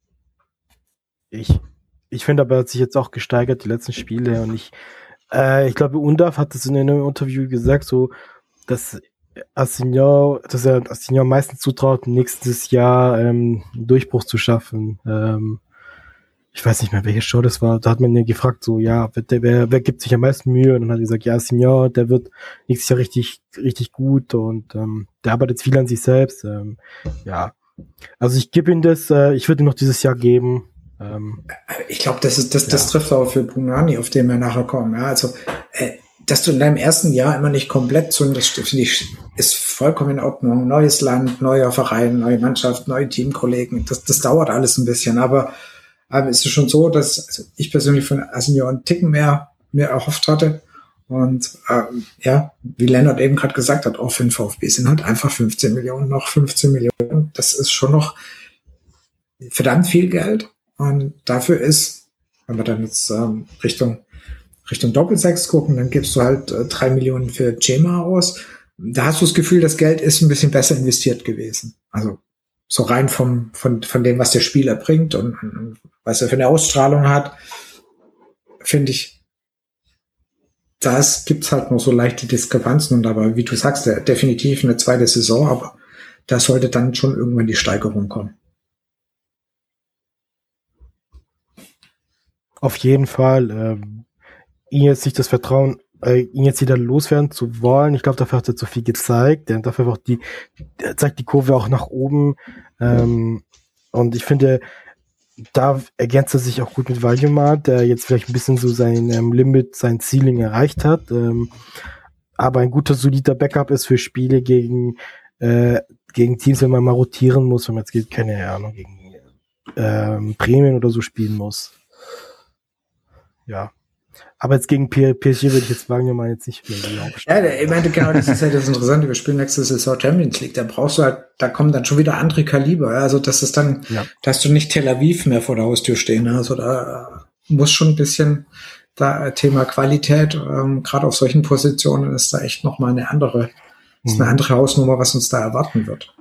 ich, ich finde aber, er hat sich jetzt auch gesteigert, die letzten Spiele. Und ich, äh, ich glaube, Undav hat es in einem Interview gesagt, so, dass Assignon, dass er Assignon meistens zutraut, nächstes Jahr ähm, einen Durchbruch zu schaffen. Ähm, ich weiß nicht mehr, welche Show das war, da hat man ihn gefragt, so, ja, wer, wer, wer gibt sich am meisten Mühe? Und dann hat er gesagt, ja, Assignon, der wird nächstes Jahr richtig, richtig gut und ähm, der arbeitet viel an sich selbst. Ähm, ja, also ich gebe ihm das, äh, ich würde ihm noch dieses Jahr geben. Ähm, ich glaube, das ist das, das ja. trifft auch für Brunani, auf den wir nachher kommen. Ja, also, äh, dass du in deinem ersten Jahr immer nicht komplett so, das finde ich, ist vollkommen in Ordnung. Neues Land, neuer Verein, neue Mannschaft, neue Teamkollegen, das, das dauert alles ein bisschen, aber Aber es ist schon so, dass also ich persönlich von Asenjo einen Ticken mehr, mehr erhofft hatte. Und ähm, ja, wie Lennart eben gerade gesagt hat, auch für den VfB sind halt einfach fünfzehn Millionen, noch fünfzehn Millionen. Das ist schon noch verdammt viel Geld. Und dafür ist, wenn wir dann jetzt ähm, Richtung Richtung Doppelsechs gucken, dann gibst du halt äh, drei Millionen für Cema aus. Da hast du das Gefühl, das Geld ist ein bisschen besser investiert gewesen. Also so rein vom von von dem, was der Spieler bringt und, und was er für eine Ausstrahlung hat, finde ich, das gibt's halt noch so leichte Diskrepanzen. Und aber, wie du sagst, der, definitiv eine zweite Saison, aber da sollte dann schon irgendwann die Steigerung kommen. Auf jeden Fall. Ähm, ihn jetzt nicht das Vertrauen, äh, ihn jetzt wieder loswerden zu wollen. Ich glaube, dafür hat er zu viel gezeigt. Der, dafür auch die, der zeigt die Kurve auch nach oben. Ähm, und ich finde, da ergänzt er sich auch gut mit Waldemar, der jetzt vielleicht ein bisschen so sein ähm, Limit, sein Ceiling erreicht hat, ähm, aber ein guter, solider Backup ist für Spiele gegen äh, gegen Teams, wenn man mal rotieren muss, wenn man jetzt geht, keine Ahnung, gegen ähm, Bremen oder so spielen muss. Ja. Aber jetzt gegen P S G würde ich jetzt Waldemar jetzt nicht mehr aufstellen. Ja, ich meine, genau, das ist ja das Interessante. Wir spielen nächste Saison Champions League. Da brauchst du halt, da kommen dann schon wieder andere Kaliber. Also das ist dann, ja. Da hast du nicht Tel Aviv mehr vor der Haustür stehen. Also da muss schon ein bisschen da Thema Qualität, ähm, gerade auf solchen Positionen ist da echt nochmal eine andere, ist eine andere Hausnummer, was uns da erwarten wird.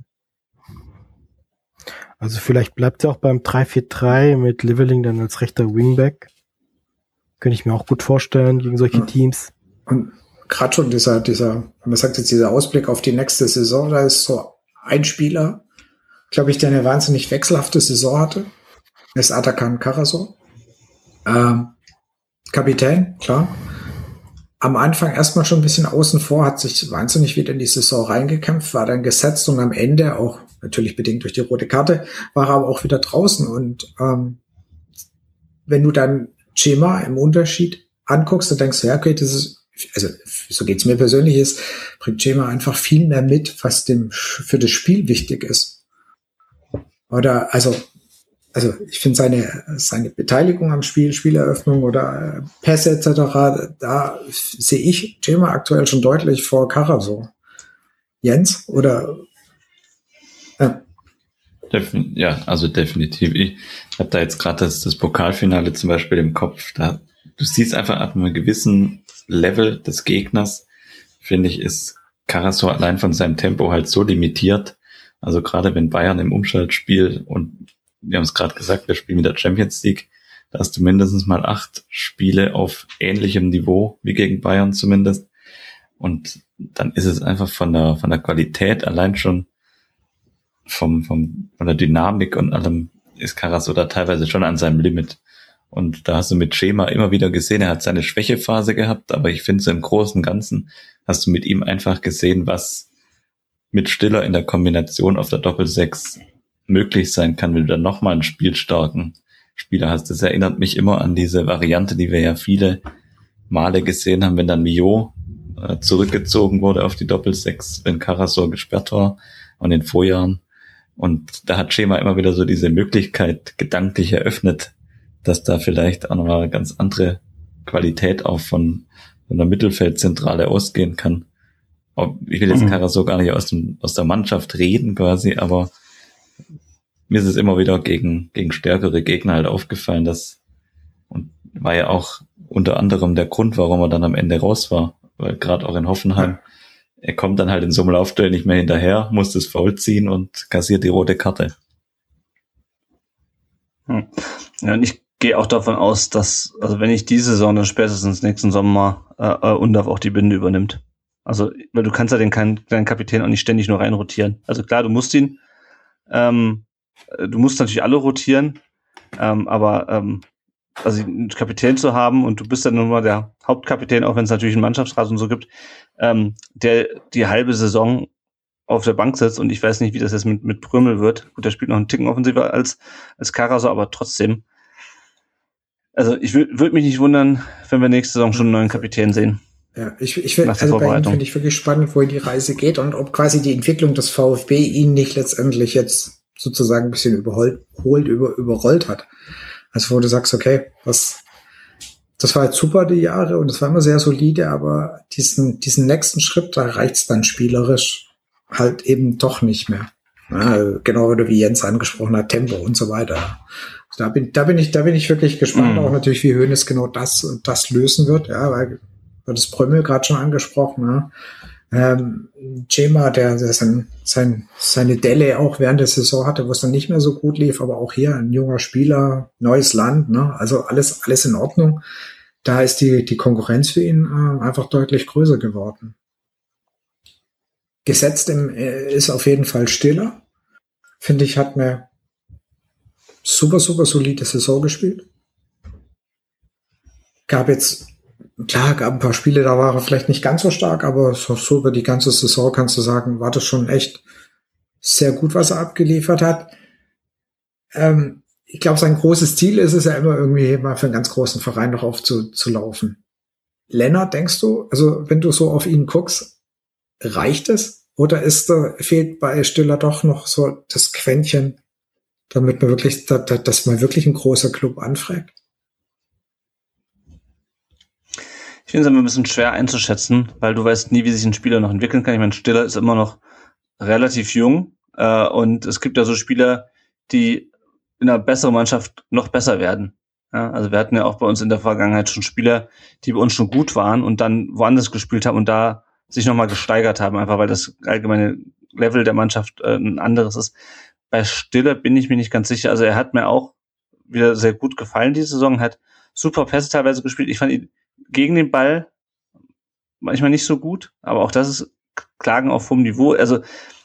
Also vielleicht bleibt er auch beim drei vier drei mit Leveling dann als rechter Wingback. Könnte ich mir auch gut vorstellen gegen solche ja. Teams. Und gerade schon dieser, dieser, man sagt jetzt dieser Ausblick auf die nächste Saison, da ist so ein Spieler, glaube ich, der eine wahnsinnig wechselhafte Saison hatte. Das ist Atakan Karasor. Ähm, Kapitän, klar. Am Anfang erstmal schon ein bisschen außen vor, hat sich wahnsinnig wieder in die Saison reingekämpft, war dann gesetzt und am Ende auch, natürlich bedingt durch die rote Karte, war er aber auch wieder draußen. Und ähm, wenn du dann Cema im Unterschied anguckst, dann denkst du, ja, okay, das ist, also so geht's mir persönlich, ist, bringt Cema einfach viel mehr mit, was dem für das Spiel wichtig ist. Oder, also, also ich finde seine seine Beteiligung am Spiel, Spieleröffnung oder Pässe et cetera, da sehe ich Cema aktuell schon deutlich vor Karasor. Jens, oder? Ja. Defin- ja, also definitiv. Ich habe da jetzt gerade das, das Pokalfinale zum Beispiel im Kopf. Da, du siehst einfach ab einem gewissen Level des Gegners, finde ich, ist Karasor allein von seinem Tempo halt so limitiert. Also gerade wenn Bayern im Umschaltspiel, und wir haben es gerade gesagt, wir spielen mit der Champions League, da hast du mindestens mal acht Spiele auf ähnlichem Niveau wie gegen Bayern zumindest. Und dann ist es einfach von der von der Qualität allein schon vom, vom, von der Dynamik und allem ist Karasor da teilweise schon an seinem Limit. Und da hast du mit Cema immer wieder gesehen, er hat seine Schwächephase gehabt, aber ich finde so im Großen und Ganzen hast du mit ihm einfach gesehen, was mit Stiller in der Kombination auf der Doppelsechs möglich sein kann, wenn du dann nochmal einen spielstarken Spieler hast. Das erinnert mich immer an diese Variante, die wir ja viele Male gesehen haben, wenn dann Mio äh, zurückgezogen wurde auf die Doppelsechs, wenn Karasor gesperrt war und in Vorjahren. Und da hat Cema immer wieder so diese Möglichkeit gedanklich eröffnet, dass da vielleicht auch nochmal eine ganz andere Qualität auch von, von der Mittelfeldzentrale ausgehen kann. Ich will jetzt mhm. Karasor gar nicht aus dem, aus der Mannschaft reden quasi, aber mir ist es immer wieder gegen, gegen stärkere Gegner halt aufgefallen, dass, und war ja auch unter anderem der Grund, warum er dann am Ende raus war, weil gerade auch in Hoffenheim, er kommt dann halt in so einem Laufduell nicht mehr hinterher, muss das Foul ziehen und kassiert die rote Karte. Hm. Ja, und ich gehe auch davon aus, dass, also wenn ich diese Saison, dann spätestens nächsten Sommer äh, Undav auch die Binde übernimmt. Also, weil du kannst ja den deinen Kapitän auch nicht ständig nur reinrotieren. Also klar, du musst ihn, ähm, du musst natürlich alle rotieren, ähm, aber ähm, also einen Kapitän zu haben und du bist dann nun mal der Hauptkapitän, auch wenn es natürlich einen Mannschaftsrat und so gibt, ähm, der die halbe Saison auf der Bank sitzt, und ich weiß nicht, wie das jetzt mit mit Prömel wird. Gut, der spielt noch einen Ticken offensiver als als Karasor, aber trotzdem. Also ich würde würd mich nicht wundern, wenn wir nächste Saison schon einen neuen Kapitän sehen. Ja, ich, ich finde, also bei ihm finde ich wirklich spannend, wohin die Reise geht und ob quasi die Entwicklung des VfB ihn nicht letztendlich jetzt sozusagen ein bisschen überholt, über, überrollt hat. Also wo du sagst, okay, was, das war jetzt super die Jahre und es war immer sehr solide, aber diesen, diesen nächsten Schritt, da reicht's dann spielerisch halt eben doch nicht mehr. Ja, genau wie Jens angesprochen hat, Tempo und so weiter. Da bin, da bin ich, da bin ich wirklich gespannt, mm. auch natürlich, wie Hoeneß genau das und das lösen wird, ja, weil, weil das Prömmel gerade schon angesprochen, ja. Ähm, Cema, der, der sein, sein, seine Delle auch während der Saison hatte, wo es dann nicht mehr so gut lief, aber auch hier ein junger Spieler, neues Land, ne, also alles, alles in Ordnung. Da ist die, die Konkurrenz für ihn äh, einfach deutlich größer geworden. Gesetzt im, äh, ist auf jeden Fall Stiller. Finde ich, hat eine super, super solide Saison gespielt. Gab jetzt Klar, gab ein paar Spiele, da war er vielleicht nicht ganz so stark, aber so, so über die ganze Saison kannst du sagen, war das schon echt sehr gut, was er abgeliefert hat. Ähm, ich glaube, sein großes Ziel ist es ja immer irgendwie mal für einen ganz großen Verein noch aufzulaufen. Lennart, denkst du, also wenn du so auf ihn guckst, reicht es? Oder ist da, fehlt bei Stiller doch noch so das Quäntchen, damit man wirklich, dass man wirklich ein großer Club anfragt? Ich finde es immer ein bisschen schwer einzuschätzen, weil du weißt nie, wie sich ein Spieler noch entwickeln kann. Ich meine, Stiller ist immer noch relativ jung äh, und es gibt ja so Spieler, die in einer besseren Mannschaft noch besser werden. Ja, also wir hatten ja auch bei uns in der Vergangenheit schon Spieler, die bei uns schon gut waren und dann woanders gespielt haben und da sich nochmal gesteigert haben, einfach weil das allgemeine Level der Mannschaft äh, ein anderes ist. Bei Stiller bin ich mir nicht ganz sicher. Also er hat mir auch wieder sehr gut gefallen diese Saison, hat super Pässe teilweise gespielt. Ich fand ihn gegen den Ball manchmal nicht so gut, aber auch das ist Klagen auf hohem Niveau. Also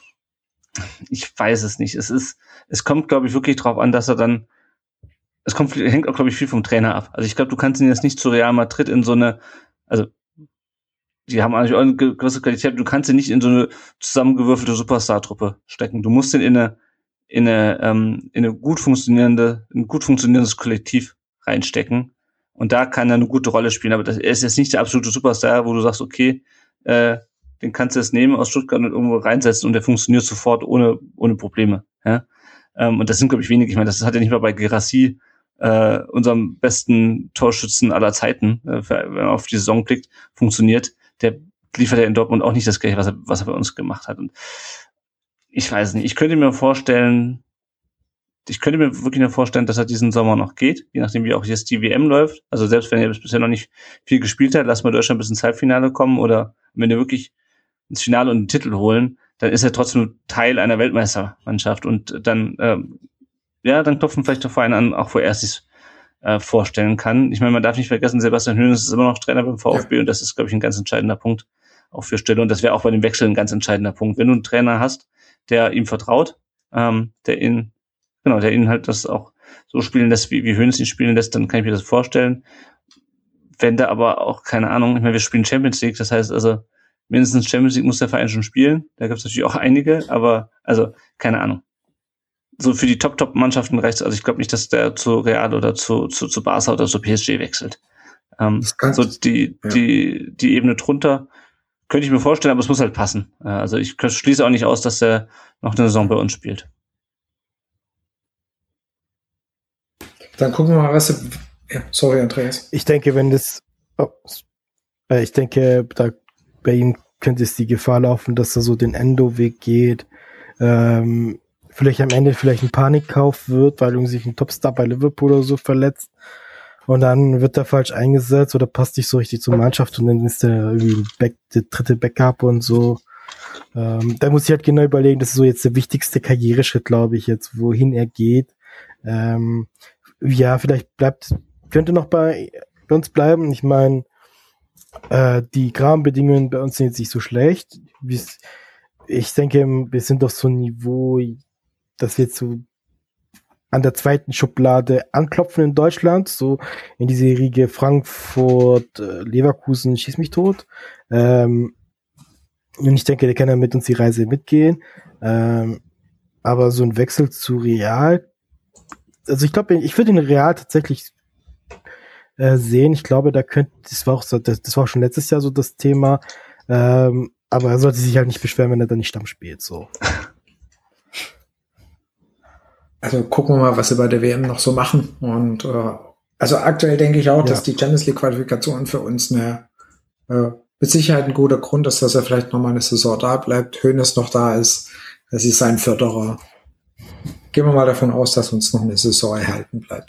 ich weiß es nicht. Es ist, es kommt, glaube ich, wirklich drauf an, dass er dann, es kommt, hängt auch, glaube ich, viel vom Trainer ab. Also ich glaube, du kannst ihn jetzt nicht zu Real Madrid in so eine, also die haben eigentlich auch eine gewisse Qualität, du kannst ihn nicht in so eine zusammengewürfelte Superstar-Truppe stecken. Du musst ihn in eine, in eine, ähm, in eine gut funktionierende, ein gut funktionierendes Kollektiv reinstecken. Und da kann er eine gute Rolle spielen, aber das, er ist jetzt nicht der absolute Superstar, wo du sagst, okay, äh, den kannst du jetzt nehmen aus Stuttgart und irgendwo reinsetzen und der funktioniert sofort ohne ohne Probleme. Ja? Ähm, und das sind, glaube ich, wenige. Ich meine, das hat ja nicht mal bei Guirassy, äh, unserem besten Torschützen aller Zeiten, äh, wenn man auf die Saison blickt, funktioniert. Der liefert ja in Dortmund auch nicht das Gleiche, was er, was er bei uns gemacht hat. Und ich weiß nicht, ich könnte mir vorstellen, Ich könnte mir wirklich nur vorstellen, dass er diesen Sommer noch geht, je nachdem wie auch jetzt die W M läuft. Also selbst wenn er bisher noch nicht viel gespielt hat, lass mal Deutschland bis ins Halbfinale kommen oder wenn wir wirklich ins Finale und den Titel holen, dann ist er trotzdem Teil einer Weltmeistermannschaft und dann, ähm, ja, dann klopfen vielleicht der Verein an, auch wo er es sich äh, vorstellen kann. Ich meine, man darf nicht vergessen, Sebastian Hoeneß ist immer noch Trainer beim VfB ja. Und das ist, glaube ich, ein ganz entscheidender Punkt auch für Stille und das wäre auch bei dem Wechsel ein ganz entscheidender Punkt. Wenn du einen Trainer hast, der ihm vertraut, ähm, der ihn Genau, der ihn halt das auch so spielen lässt, wie, wie Hoeneß ihn spielen lässt, dann kann ich mir das vorstellen. Wenn da aber auch, keine Ahnung, ich meine, wir spielen Champions League, das heißt also, mindestens Champions League muss der Verein schon spielen. Da gibt es natürlich auch einige, aber, also, keine Ahnung. So für die Top-Top-Mannschaften reicht es, also ich glaube nicht, dass der zu Real oder zu, zu, zu Barca oder zu P S G wechselt. Ähm, so die, ja. die, die Ebene drunter könnte ich mir vorstellen, aber es muss halt passen. Also ich schließe auch nicht aus, dass er noch eine Saison bei uns spielt. Dann gucken wir mal, was du, ja, sorry, Andreas. Ich denke, wenn das, oh, ich denke, da bei ihm könnte es die Gefahr laufen, dass er so den Endo-Weg geht, ähm, vielleicht am Ende vielleicht ein Panikkauf wird, weil irgendwie sich ein Topstar bei Liverpool oder so verletzt und dann wird er falsch eingesetzt oder passt nicht so richtig zur Mannschaft und dann ist der irgendwie ein Back, der dritte Backup und so. Ähm, da muss ich halt genau überlegen, das ist so jetzt der wichtigste Karriereschritt, glaube ich, jetzt, wohin er geht. Ähm, Ja, vielleicht bleibt, könnte noch bei, bei uns bleiben. Ich meine, äh, die Rahmenbedingungen bei uns sind jetzt nicht so schlecht. Ich denke, wir sind auf so ein Niveau, dass wir jetzt so an der zweiten Schublade anklopfen in Deutschland, so in diese Riege Frankfurt, Leverkusen, schieß mich tot. Ähm, und ich denke, der kann ja mit uns die Reise mitgehen. Ähm, aber so ein Wechsel zu Real, also ich glaube, ich würde den Real tatsächlich äh, sehen. Ich glaube, da könnte, das war auch so, das, das war auch schon letztes Jahr so das Thema. Ähm, aber er sollte sich halt nicht beschweren, wenn er dann nicht Stamm spielt. So. also gucken wir mal, was sie bei der W M noch so machen. Und äh, also aktuell denke ich auch, ja. dass die Champions League Qualifikation für uns eine äh, mit Sicherheit ein guter Grund ist, dass er vielleicht noch mal eine Saison da bleibt. Hoeneß noch da ist, das ist sein Förderer. Gehen wir mal davon aus, dass uns noch eine Saison erhalten bleibt.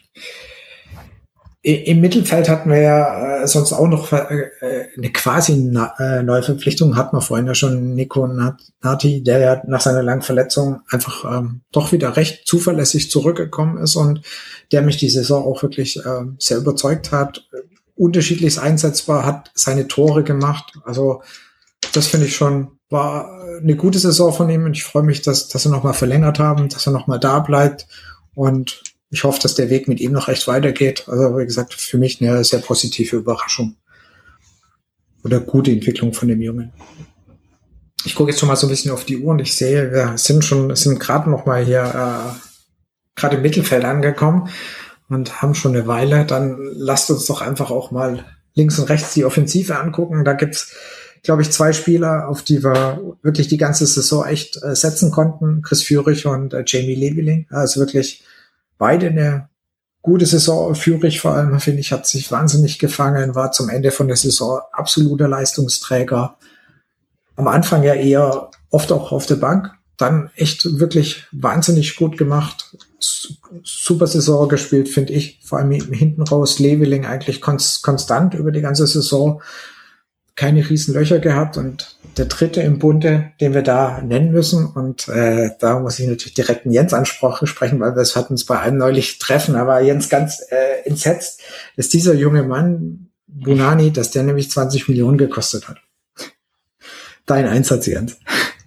Im Mittelfeld hatten wir ja äh, sonst auch noch äh, eine quasi na, äh, Neuverpflichtung, hatten wir vorhin ja schon Nico Nati, der ja nach seiner langen Verletzung einfach ähm, doch wieder recht zuverlässig zurückgekommen ist und der mich die Saison auch wirklich äh, sehr überzeugt hat. Unterschiedlich einsetzbar, hat seine Tore gemacht. Also das finde ich schon, war eine gute Saison von ihm und ich freue mich, dass, dass sie nochmal verlängert haben, dass er nochmal da bleibt und ich hoffe, dass der Weg mit ihm noch recht weitergeht. Also wie gesagt, für mich eine sehr positive Überraschung oder gute Entwicklung von dem Jungen. Ich gucke jetzt schon mal so ein bisschen auf die Uhr und ich sehe, wir sind schon, sind gerade noch mal hier äh, gerade im Mittelfeld angekommen und haben schon eine Weile. Dann lasst uns doch einfach auch mal links und rechts die Offensive angucken. Da gibt's, glaube ich, zwei Spieler, auf die wir wirklich die ganze Saison echt äh, setzen konnten. Chris Führig und äh, Jamie Leveling. Also wirklich beide eine gute Saison. Führig vor allem, finde ich, hat sich wahnsinnig gefangen, war zum Ende von der Saison absoluter Leistungsträger. Am Anfang ja eher oft auch auf der Bank, dann echt wirklich wahnsinnig gut gemacht. Super Saison gespielt, finde ich. Vor allem hinten raus, Leveling eigentlich konstant über die ganze Saison. Keine riesen Löcher gehabt und der dritte im Bunde, den wir da nennen müssen und äh, da muss ich natürlich direkt einen Jens Ansprache sprechen, weil das hat uns bei einem neulich treffen, aber Jens ganz äh, entsetzt, dass dieser junge Mann, Bunani, dass der nämlich zwanzig Millionen gekostet hat. Dein Einsatz, Jens.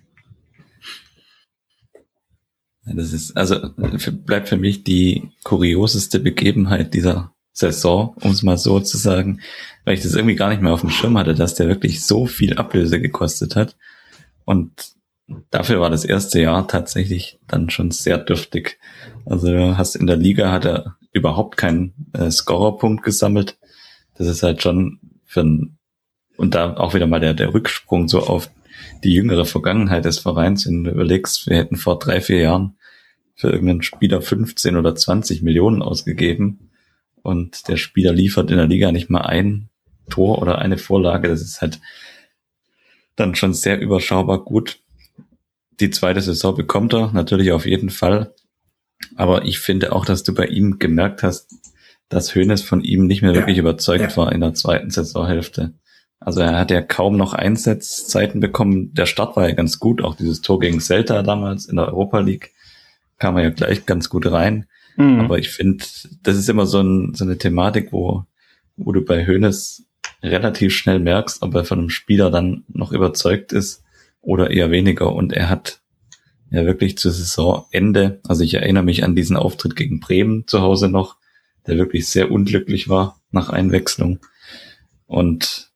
Das ist, also bleibt für mich die kurioseste Begebenheit dieser Saison, um es mal so zu sagen, weil ich das irgendwie gar nicht mehr auf dem Schirm hatte, dass der wirklich so viel Ablöse gekostet hat. Und dafür war das erste Jahr tatsächlich dann schon sehr dürftig. Also du hast in der Liga hat er überhaupt keinen äh, Scorerpunkt gesammelt. Das ist halt schon für ein, und da auch wieder mal der, der Rücksprung so auf die jüngere Vergangenheit des Vereins. Wenn du überlegst, wir hätten vor drei, vier Jahren für irgendeinen Spieler fünfzehn oder zwanzig Millionen ausgegeben. Und der Spieler liefert in der Liga nicht mal ein Tor oder eine Vorlage. Das ist halt dann schon sehr überschaubar gut. Die zweite Saison bekommt er natürlich auf jeden Fall. Aber ich finde auch, dass du bei ihm gemerkt hast, dass Hoeneß von ihm nicht mehr ja, wirklich überzeugt ja. war in der zweiten Saisonhälfte. Also er hat ja kaum noch Einsatzzeiten bekommen. Der Start war ja ganz gut. Auch dieses Tor gegen Celta damals in der Europa League kam er ja gleich ganz gut rein. Mhm. Aber ich finde, das ist immer so, ein, so eine Thematik, wo, wo du bei Hoeneß relativ schnell merkst, ob er von einem Spieler dann noch überzeugt ist oder eher weniger. Und er hat ja wirklich zu Saisonende, also ich erinnere mich an diesen Auftritt gegen Bremen zu Hause noch, der wirklich sehr unglücklich war nach Einwechslung. Und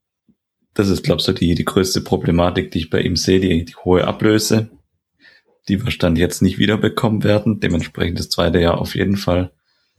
das ist, glaube ich, so die, die größte Problematik, die ich bei ihm sehe, die, die hohe Ablöse, die wir Stand jetzt nicht wiederbekommen werden. Dementsprechend das zweite Jahr auf jeden Fall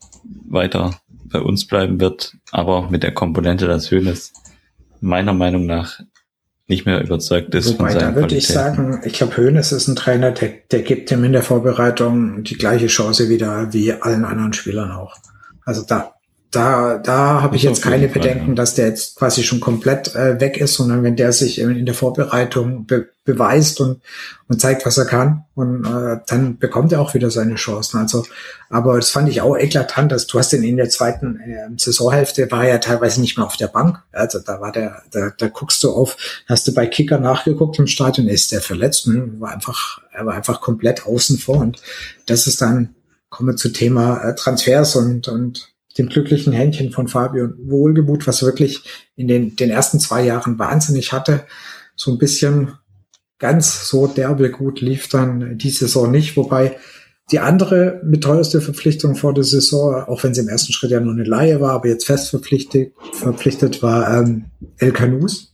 weiter bei uns bleiben wird. Aber mit der Komponente, dass Hoeneß meiner Meinung nach nicht mehr überzeugt ist Wobei, von seinen da würde ich sagen, ich glaube, Hoeneß ist ein Trainer, der, der gibt ihm in der Vorbereitung die gleiche Chance wieder wie allen anderen Spielern auch. Also da Da, da habe ich jetzt keine Bedenken, dass der jetzt quasi schon komplett äh, weg ist, sondern wenn der sich in der Vorbereitung be- beweist und, und zeigt, was er kann, und äh, dann bekommt er auch wieder seine Chancen. Also, aber das fand ich auch eklatant, dass du hast ihn in der zweiten äh, Saisonhälfte war er teilweise nicht mehr auf der Bank. Also da war der, da, da guckst du auf, hast du bei Kicker nachgeguckt im Stadion, ist der verletzt, ne? war einfach, er war einfach komplett außen vor und das ist dann, kommen wir zu Thema äh, Transfers und und dem glücklichen Händchen von Fabio Wohlgemuth, was wirklich in den, den ersten zwei Jahren wahnsinnig hatte. So ein bisschen ganz so derbe gut lief dann die Saison nicht, wobei die andere mit teuerste Verpflichtung vor der Saison, auch wenn sie im ersten Schritt ja nur eine Laie war, aber jetzt fest verpflichtet, verpflichtet war ähm, El Canous.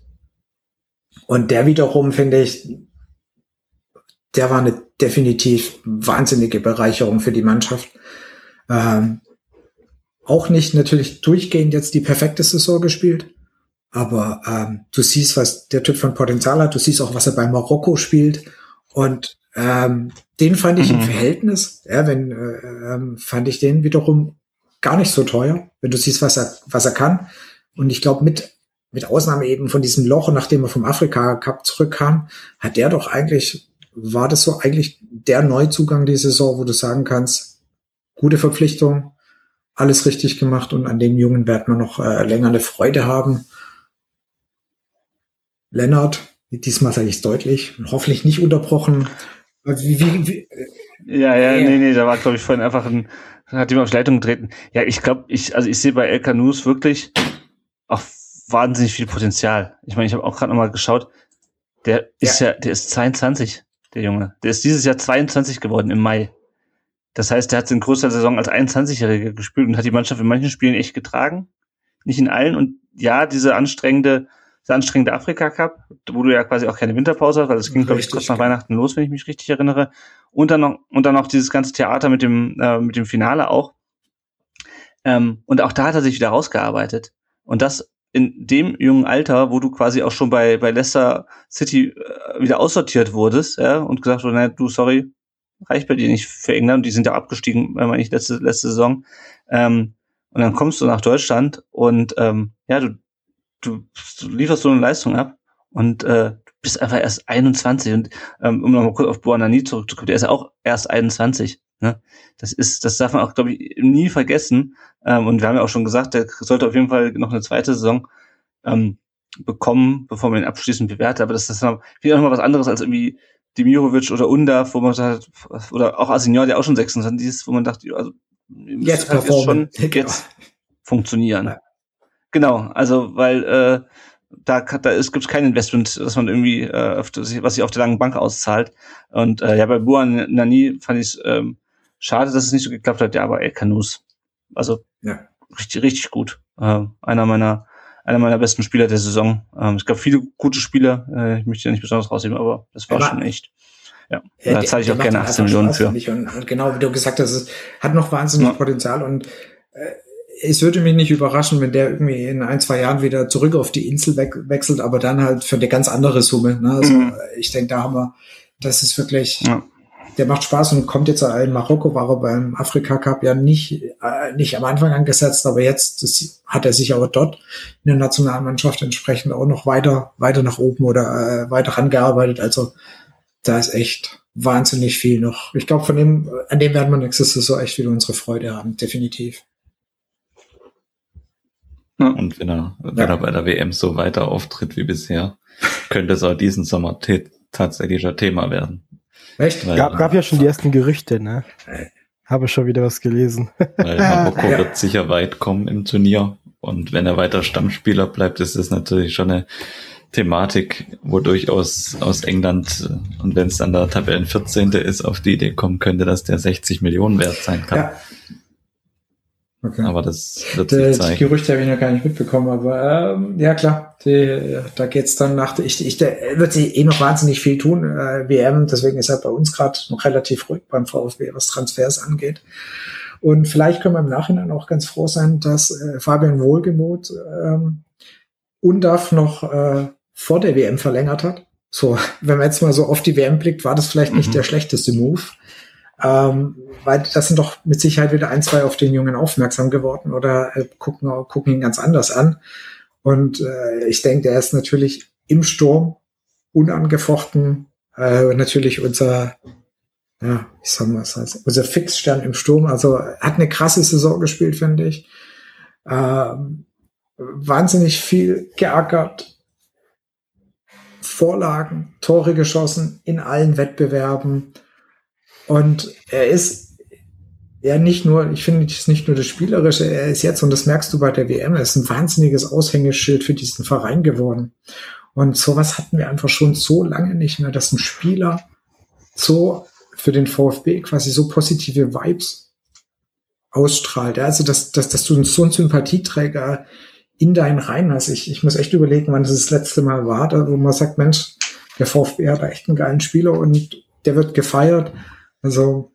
Und der wiederum, finde ich, der war eine definitiv wahnsinnige Bereicherung für die Mannschaft. Ähm, Auch nicht natürlich durchgehend jetzt die perfekte Saison gespielt, aber ähm, du siehst, was der Typ von Potenzial hat, du siehst auch, was er bei Marokko spielt und Ähm, den fand ich mhm. im Verhältnis, ja, wenn, äh, ähm, fand ich den wiederum gar nicht so teuer, wenn du siehst, was er, was er kann. Und ich glaube, mit, mit Ausnahme eben von diesem Loch, nachdem er vom Afrika Cup zurückkam, hat der doch eigentlich, war das so eigentlich der Neuzugang die Saison, wo du sagen kannst, gute Verpflichtung, alles richtig gemacht und an dem Jungen wird man noch äh, länger eine Freude haben. Lennart, diesmal sage ich es deutlich und hoffentlich nicht unterbrochen. Wie, wie, wie, ja, ja, äh, nee, nee, da war, glaube ich, vorhin einfach ein, hat jemand auf Leitung getreten. Ja, ich glaube, ich, also ich sehe bei El Kanous wirklich auch wahnsinnig viel Potenzial. Ich meine, ich habe auch gerade nochmal geschaut, der ist ja. ja, der ist zweiundzwanzig, der Junge. Der ist dieses Jahr zweiundzwanzig geworden im Mai. Das heißt, der hat in größter Saison als einundzwanzigjähriger gespielt und hat die Mannschaft in manchen Spielen echt getragen. Nicht in allen. Und ja, diese anstrengende, dieser anstrengende Afrika Cup, wo du ja quasi auch keine Winterpause hast, weil das ging, glaube ich, kurz nach Weihnachten los, wenn ich mich richtig erinnere. Und dann noch, und dann noch dieses ganze Theater mit dem, äh, mit dem Finale auch. Ähm, und auch da hat er sich wieder rausgearbeitet. Und das in dem jungen Alter, wo du quasi auch schon bei, bei Leicester City äh, wieder aussortiert wurdest, ja, und gesagt wurde, du, sorry, reicht bei dir nicht für England. Die sind ja abgestiegen, wenn man nicht letzte, letzte Saison. Ähm, und dann kommst du nach Deutschland und, ähm, ja, du, du, du lieferst so eine Leistung ab und äh, du bist einfach erst einundzwanzig und ähm, um nochmal kurz auf Buonanni zurückzukommen, der ist ja auch erst einundzwanzig. Ne? Das ist, das darf man auch, glaube ich, nie vergessen. Ähm, und wir haben ja auch schon gesagt, der sollte auf jeden Fall noch eine zweite Saison ähm, bekommen, bevor man ihn abschließend bewertet. Aber das ist dann wieder nochmal was anderes als irgendwie Demirovic oder Undav, wo man sagt, oder auch Asignon, der auch schon sechsundzwanzig ist, wo man dachte, also jetzt halt jetzt schon jetzt funktionieren. Ja. Genau, also weil äh, da, da ist, gibt's kein Investment, dass man irgendwie, äh, auf das, was sich auf der langen Bank auszahlt. Und äh, ja, bei Buonanni fand ich es ähm, schade, dass es nicht so geklappt hat, ja, aber El Kanous, also ja. richtig, richtig gut. Äh, einer meiner einer meiner besten Spieler der Saison. Ähm, es gab viele gute Spieler, äh, ich möchte ja nicht besonders rausheben, aber das war ja, schon echt. Ja, ja, da zahle ich auch gerne achtzehn Millionen für. Und, und genau wie du gesagt hast, es hat noch wahnsinnig ja. Potenzial und äh, es würde mich nicht überraschen, wenn der irgendwie in ein, zwei Jahren wieder zurück auf die Insel we- wechselt, aber dann halt für eine ganz andere Summe. Ne? Also mhm. ich denke, da haben wir, das ist wirklich, ja. der macht Spaß und kommt jetzt in Marokko, war er beim Afrika Cup ja nicht, äh, nicht am Anfang angesetzt, aber jetzt das, hat er sich aber dort in der Nationalmannschaft entsprechend auch noch weiter, weiter nach oben oder äh, weiter rangearbeitet. Also da ist echt wahnsinnig viel noch. Ich glaube, von dem, an dem werden wir nächstes Saison echt wieder unsere Freude haben, definitiv. Und wenn er, wenn ja. er bei der W M so weiter auftritt wie bisher, könnte es auch diesen Sommer t- tatsächlich ein Thema werden. Echt? Weil, gab, gab ja schon die ersten Gerüchte, ne? Habe schon wieder was gelesen. Weil Marokko ja. wird sicher weit kommen im Turnier. Und wenn er weiter Stammspieler bleibt, ist das natürlich schon eine Thematik, wo durchaus aus England, und wenn es dann der Tabellen vierzehnte ist, auf die Idee kommen könnte, dass der sechzig Millionen wert sein kann. Ja. Okay. Aber das wird sich die, zeigen. Die Gerüchte habe ich noch gar nicht mitbekommen, aber ähm, ja klar, die, da geht's dann nach, ich, ich, der wird sie eh noch wahnsinnig viel tun, äh, W M, deswegen ist er bei uns gerade noch relativ ruhig beim VfB, was Transfers angeht. Und vielleicht können wir im Nachhinein auch ganz froh sein, dass äh, Fabian Wohlgemuth ähm, Undav noch äh, vor der W M verlängert hat. So, wenn man jetzt mal so auf die W M blickt, war das vielleicht mhm. nicht der schlechteste Move. Ähm, weil das sind doch mit Sicherheit wieder ein, zwei auf den Jungen aufmerksam geworden oder äh, gucken, gucken ihn ganz anders an. Und äh, ich denke, der ist natürlich im Sturm unangefochten, äh, natürlich unser, ja, ich sag mal, das heißt, unser Fixstern im Sturm. Also hat eine krasse Saison gespielt, finde ich. Ähm, wahnsinnig viel geackert, Vorlagen, Tore geschossen in allen Wettbewerben. Und er ist ja nicht nur, ich finde, es ist nicht nur das Spielerische, er ist jetzt, und das merkst du bei der W M, er ist ein wahnsinniges Aushängeschild für diesen Verein geworden. Und sowas hatten wir einfach schon so lange nicht mehr, dass ein Spieler so für den VfB quasi so positive Vibes ausstrahlt. Also, dass, dass, dass du so einen Sympathieträger in deinen Reihen hast. Ich, ich muss echt überlegen, wann das das letzte Mal war, da, wo man sagt, Mensch, der VfB hat echt einen geilen Spieler und der wird gefeiert. Also,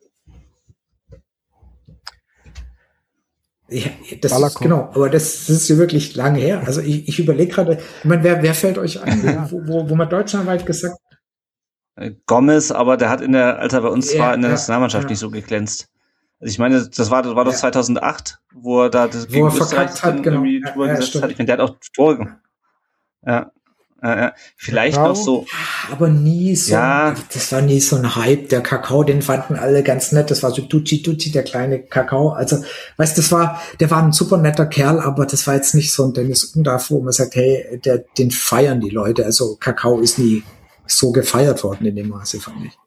ja, das ist, genau, aber das, das ist ja wirklich lange her. Also ich, ich überlege gerade, ich meine, wer, wer fällt euch ein, ja. wo, wo, wo man deutschlandweit gesagt Gomez, aber der hat in der, als er bei uns ja, war, in der ja, Nationalmannschaft ja. nicht so geglänzt. Also ich meine, das war, das war doch ja. zweitausendacht, wo er da das wo er verkackt hat, genau. irgendwie Ja, drüber ja, gesetzt stimmt. hat. Ich meine, der hat auch Tore. Ja, ja, ja. Vielleicht Kakao? noch so. Aber nie so, Ja. das war nie so ein Hype. Der Kakao, den fanden alle ganz nett. Das war so Duci Duci, der kleine Kakao. Also, weißt du, das war, der war ein super netter Kerl, aber das war jetzt nicht so ein Dennis Undaff, wo man sagt, hey, der, den feiern die Leute. Also, Kakao ist nie so gefeiert worden in dem Maße, fand ich.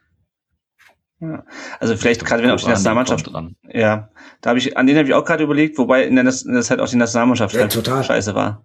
Ja. Also vielleicht gerade wenn auf die Nationalmannschaft dran. Ja, da habe ich, an den habe ich auch gerade überlegt, wobei in der, in der Zeit auch die Nationalmannschaft Ja, halt total. scheiße war.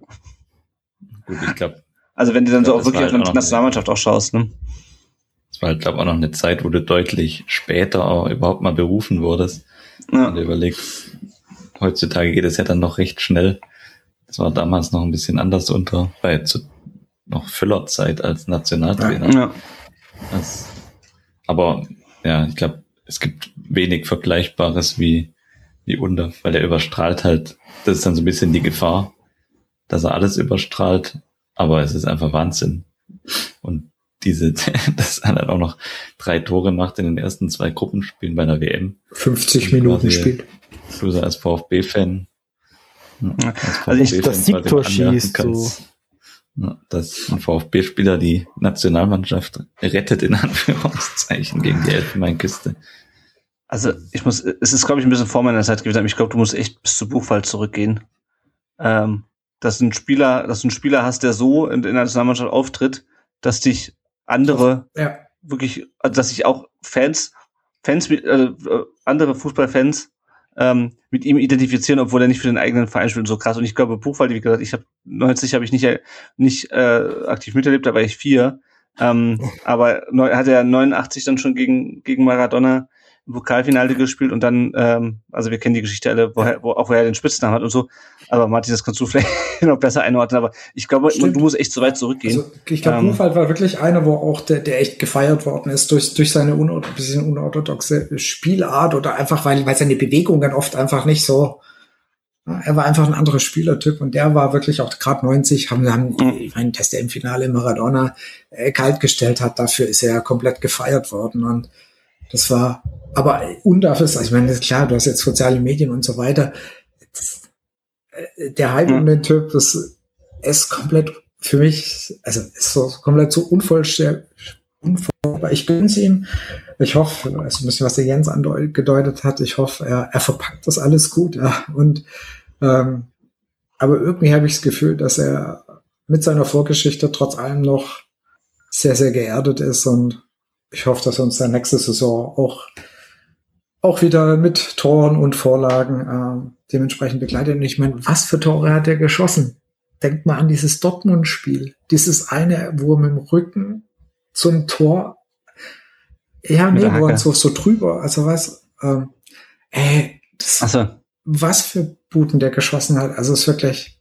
Gut, ich glaube, Also wenn du dann Ja, so auch das wirklich war auf halt die auch noch Nationalmannschaft auch schaust, ne? es war halt, glaube ich, auch noch eine Zeit, wo du deutlich später auch überhaupt mal berufen wurdest. Ja. Und du überlegst, heutzutage geht es ja dann noch recht schnell. Das war damals noch ein bisschen anders unter, bei zu, noch Füller-Zeit als Nationaltrainer. Ja. Das, aber ja, ich glaube, es gibt wenig Vergleichbares wie, wie Undaff, weil der überstrahlt halt, das ist dann so ein bisschen die Gefahr, dass er alles überstrahlt, aber es ist einfach Wahnsinn. Und diese, das hat er auch noch drei Tore gemacht in den ersten zwei Gruppenspielen bei der W M. fünfzig Minuten spielt. Du so als VfB-Fan. Ja. Als Also ich- VfB-Fan das Siegtor quasi anmerken schießt, kannst, ja, dass ein VfB-Spieler die Nationalmannschaft rettet, in Anführungszeichen, gegen die Elfenbeinküste. Also ich muss, es ist glaube ich ein bisschen vor meiner Zeit gewesen, aber ich glaube, du musst echt bis zu Buchwald zurückgehen. Ähm, dass du einen Spieler, dass du einen Spieler hast, der so in, in der Nationalmannschaft auftritt, dass dich andere Ja. wirklich, also dass sich auch Fans, Fans, mit, äh, andere Fußballfans ähm, mit ihm identifizieren, obwohl er nicht für den eigenen Verein spielt, so krass. Und ich glaube, Buchwald, wie gesagt, ich habe neunzig habe ich nicht nicht äh, aktiv miterlebt, da war ich vier. Ähm, aber neu, hat er neunundachtzig dann schon gegen gegen Maradona im Pokalfinale gespielt und dann, ähm, also wir kennen die Geschichte alle, woher, wo, auch woher er den Spitznamen hat und so. Aber Martin, das kannst du vielleicht noch besser einordnen. Aber ich glaube, Stimmt. du musst echt so weit zurückgehen. Also, ich glaube, Ähm, Buchwald war wirklich einer, wo auch der, der echt gefeiert worden ist durch, durch seine unort- bisschen unorthodoxe Spielart oder einfach, weil, weil seine Bewegungen oft einfach nicht so, ja, er war einfach ein anderer Spielertyp und der war wirklich auch gerade neunzig, haben, haben Mhm. ich meine, dass der im Finale Maradona äh, kalt gestellt hat, dafür ist er ja komplett gefeiert worden und das war, aber Undaff ist, also ich meine, das ist klar, du hast jetzt soziale Medien und so weiter, das, äh, der Hype Mhm. um den Typ, das ist komplett für mich, also ist so komplett so unvollständig, unvollständig. Ich gönn's ihm. Ich hoffe, also ein bisschen, was der Jens angedeutet hat, ich hoffe, er, er verpackt das alles gut, ja. Und ähm, aber irgendwie habe ich das Gefühl, dass er mit seiner Vorgeschichte trotz allem noch sehr, sehr geerdet ist und ich hoffe, dass er uns dann nächste Saison auch auch wieder mit Toren und Vorlagen ähm, dementsprechend begleitet. Und ich meine, was für Tore hat er geschossen? Denkt mal an dieses Dortmund-Spiel. Dieses eine, wo er mit dem Rücken zum Tor, ja, Mit nee, der wo er Hacke. so, so drüber, also was, ähm, ey, das, Ach so. was für Buden der geschossen hat. Also es ist wirklich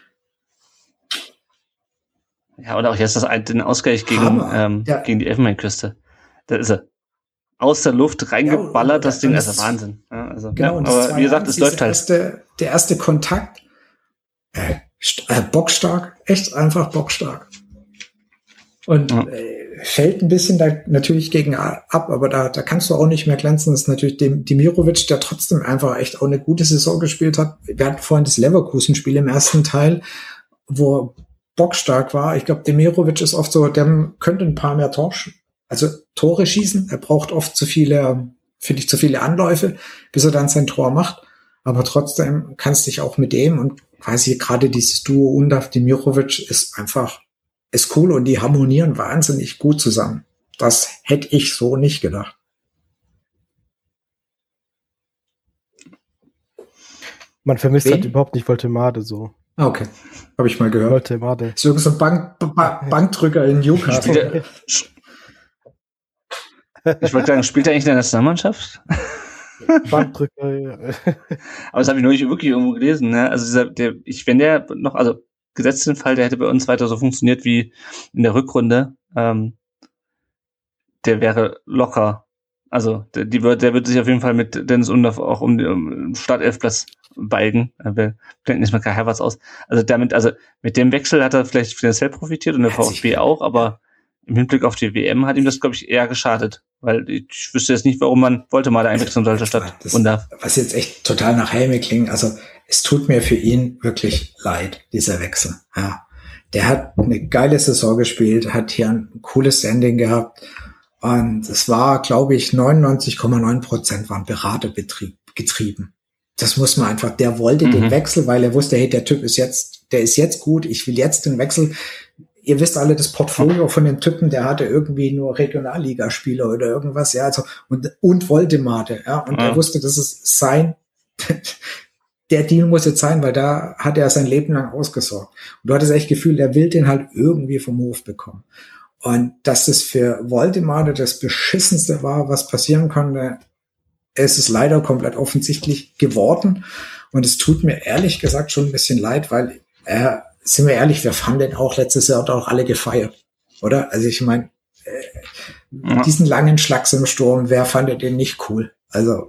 Ja, oder auch jetzt das, ein- den Ausgleich gegen, Hammer. ähm, Ja. gegen die Elfenbeinküste. Da ist er aus der Luft reingeballert, Ja, und- das Ding, und also das- Wahnsinn. Ja, also, genau. ja, und das aber wie gesagt, es dieser läuft halt. Erste, der erste Kontakt, äh, st- äh, bockstark, echt einfach bockstark. Und Ja. äh, fällt ein bisschen da natürlich gegen ab, aber da, da kannst du auch nicht mehr glänzen. Das ist natürlich dem Dimirovic, der trotzdem einfach echt auch eine gute Saison gespielt hat. Wir hatten vorhin das Leverkusen-Spiel im ersten Teil, wo er bockstark war. Ich glaube, Dimirovic ist oft so, der könnte ein paar mehr Tor, also Tore schießen. Er braucht oft zu viele, finde ich, zu viele Anläufe, bis er dann sein Tor macht. Aber trotzdem kannst du dich auch mit dem und quasi gerade dieses Duo Undaff Dimirovic ist einfach, ist cool und die harmonieren wahnsinnig gut zusammen. Das hätte ich so nicht gedacht. Man vermisst Wen? halt überhaupt nicht Voltemade so. Ah, okay. Habe ich mal gehört. Voltemade. Ist irgend so ein Bank, ba Bankdrücker in Newcastle. Spielt er, ich wollte sagen, spielt er eigentlich in der Nationalmannschaft? Bankdrücker. ja. Aber das habe ich neulich wirklich irgendwo gelesen. Ne? Also dieser, der, ich, wenn der noch, also gesetzt den Fall, der hätte bei uns weiter so funktioniert wie in der Rückrunde, ähm, der wäre locker. Also der, die wird, der wird sich auf jeden Fall mit Dennis Undaff auch um den Startelfplatz balgen. Wir blenden nicht mal Kai Havertz aus. Also damit, also mit dem Wechsel hat er vielleicht finanziell profitiert und der Hat sich- VfB auch, aber im Hinblick auf die W M hat ihm das, glaube ich, eher geschadet. Weil ich wüsste jetzt nicht, warum man Woltemade einwechseln sollte statt das, Undav. Was jetzt echt total nach Helme klingt, also es tut mir für ihn wirklich leid, dieser Wechsel. Ja. Der hat eine geile Saison gespielt, hat hier ein cooles Standing gehabt und es war, glaube ich, neunundneunzig Komma neun Prozent waren Beraterbetrieb getrieben. Das muss man einfach, der wollte mhm. den Wechsel, weil er wusste, hey, der Typ ist jetzt, der ist jetzt gut, ich will jetzt den Wechsel. Ihr wisst alle, das Portfolio von dem Typen, der hatte irgendwie nur Regionalligaspieler oder irgendwas, ja, also, und, und Voldemade, ja, und ja. er wusste, das ist sein, der Deal muss jetzt sein, weil da hat er sein Leben lang ausgesorgt. Und du hattest echt das Gefühl, der will den halt irgendwie vom Hof bekommen. Und dass das für Voldemade das Beschissenste war, was passieren konnte, es ist leider komplett offensichtlich geworden. Und es tut mir ehrlich gesagt schon ein bisschen leid, weil er, sind wir ehrlich, wir fanden den auch letztes Jahr auch alle gefeiert, oder? Also ich meine, äh, ja. diesen langen Schlags im Sturm, wer fand den nicht cool? Also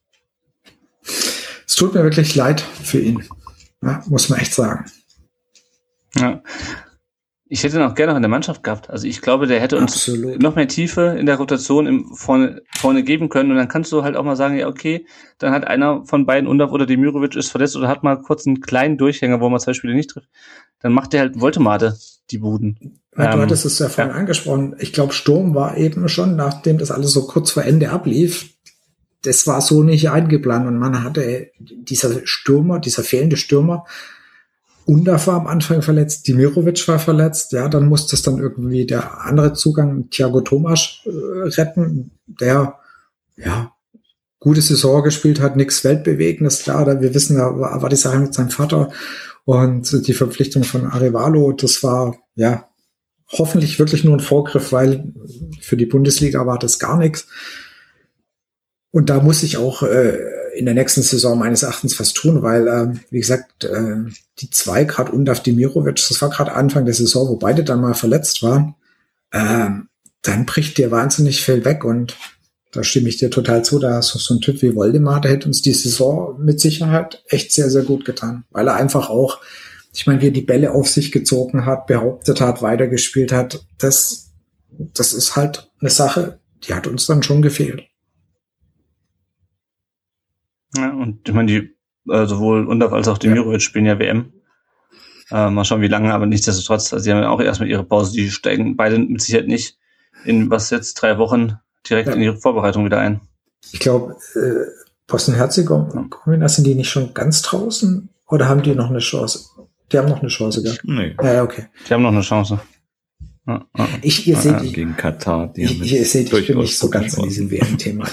es tut mir wirklich leid für ihn, ja, muss man echt sagen. Ja. Ich hätte ihn auch gerne noch in der Mannschaft gehabt. Also ich glaube, der hätte uns Absolut. noch mehr Tiefe in der Rotation im vorne, vorne geben können. Und dann kannst du halt auch mal sagen, ja okay, dann hat einer von beiden, Undav oder Demirovic, ist verletzt oder hat mal kurz einen kleinen Durchhänger, wo man zwei Spiele nicht trifft. Dann macht der halt Woltemade die Buden. Ja, du ähm, hattest es ja vorhin ja. angesprochen. Ich glaube, Sturm war eben schon, nachdem das alles so kurz vor Ende ablief, das war so nicht eingeplant. Und man hatte dieser Stürmer, dieser fehlende Stürmer, Undav war am Anfang verletzt, Demirovic war verletzt, ja, dann musste es dann irgendwie der andere Zugang, Thiago Tomasch, äh, retten, der, ja, gute Saison gespielt hat, nichts Weltbewegendes, klar, da wir wissen, da war, war die Sache mit seinem Vater und die Verpflichtung von Arevalo, das war, ja, hoffentlich wirklich nur ein Vorgriff, weil für die Bundesliga war das gar nichts. Und da muss ich auch äh, in der nächsten Saison meines Erachtens was tun, weil, äh, wie gesagt, äh, die zwei, gerade Undav Demirovic, das war gerade Anfang der Saison, wo beide dann mal verletzt waren, äh, dann bricht dir wahnsinnig viel weg und da stimme ich dir total zu, da so, so ein Typ wie Woldemar, der hätte uns die Saison mit Sicherheit echt sehr, sehr gut getan, weil er einfach auch, ich meine, wie er die Bälle auf sich gezogen hat, behauptet hat, weitergespielt hat, das, das ist halt eine Sache, die hat uns dann schon gefehlt. Ja, und ich meine, die äh, sowohl Undav als auch Demirovic ja. spielen ja W M. Äh, mal schauen, wie lange, aber nichtsdestotrotz, also sie haben ja auch erstmal ihre Pause, die steigen beide mit Sicherheit nicht in was jetzt drei Wochen direkt ja. in ihre Vorbereitung wieder ein. Ich glaube, äh, Bosnien-Herzegowina, sind die nicht schon ganz draußen oder haben die noch eine Chance? Die haben noch eine Chance, gell? Nee. Ja, okay. Die haben noch eine Chance. Ja, ja. Ich, ihr seht, ja, gegen Katar. Die ich, ihr seht, ich bin nicht so ganz in diesem W M-Thema.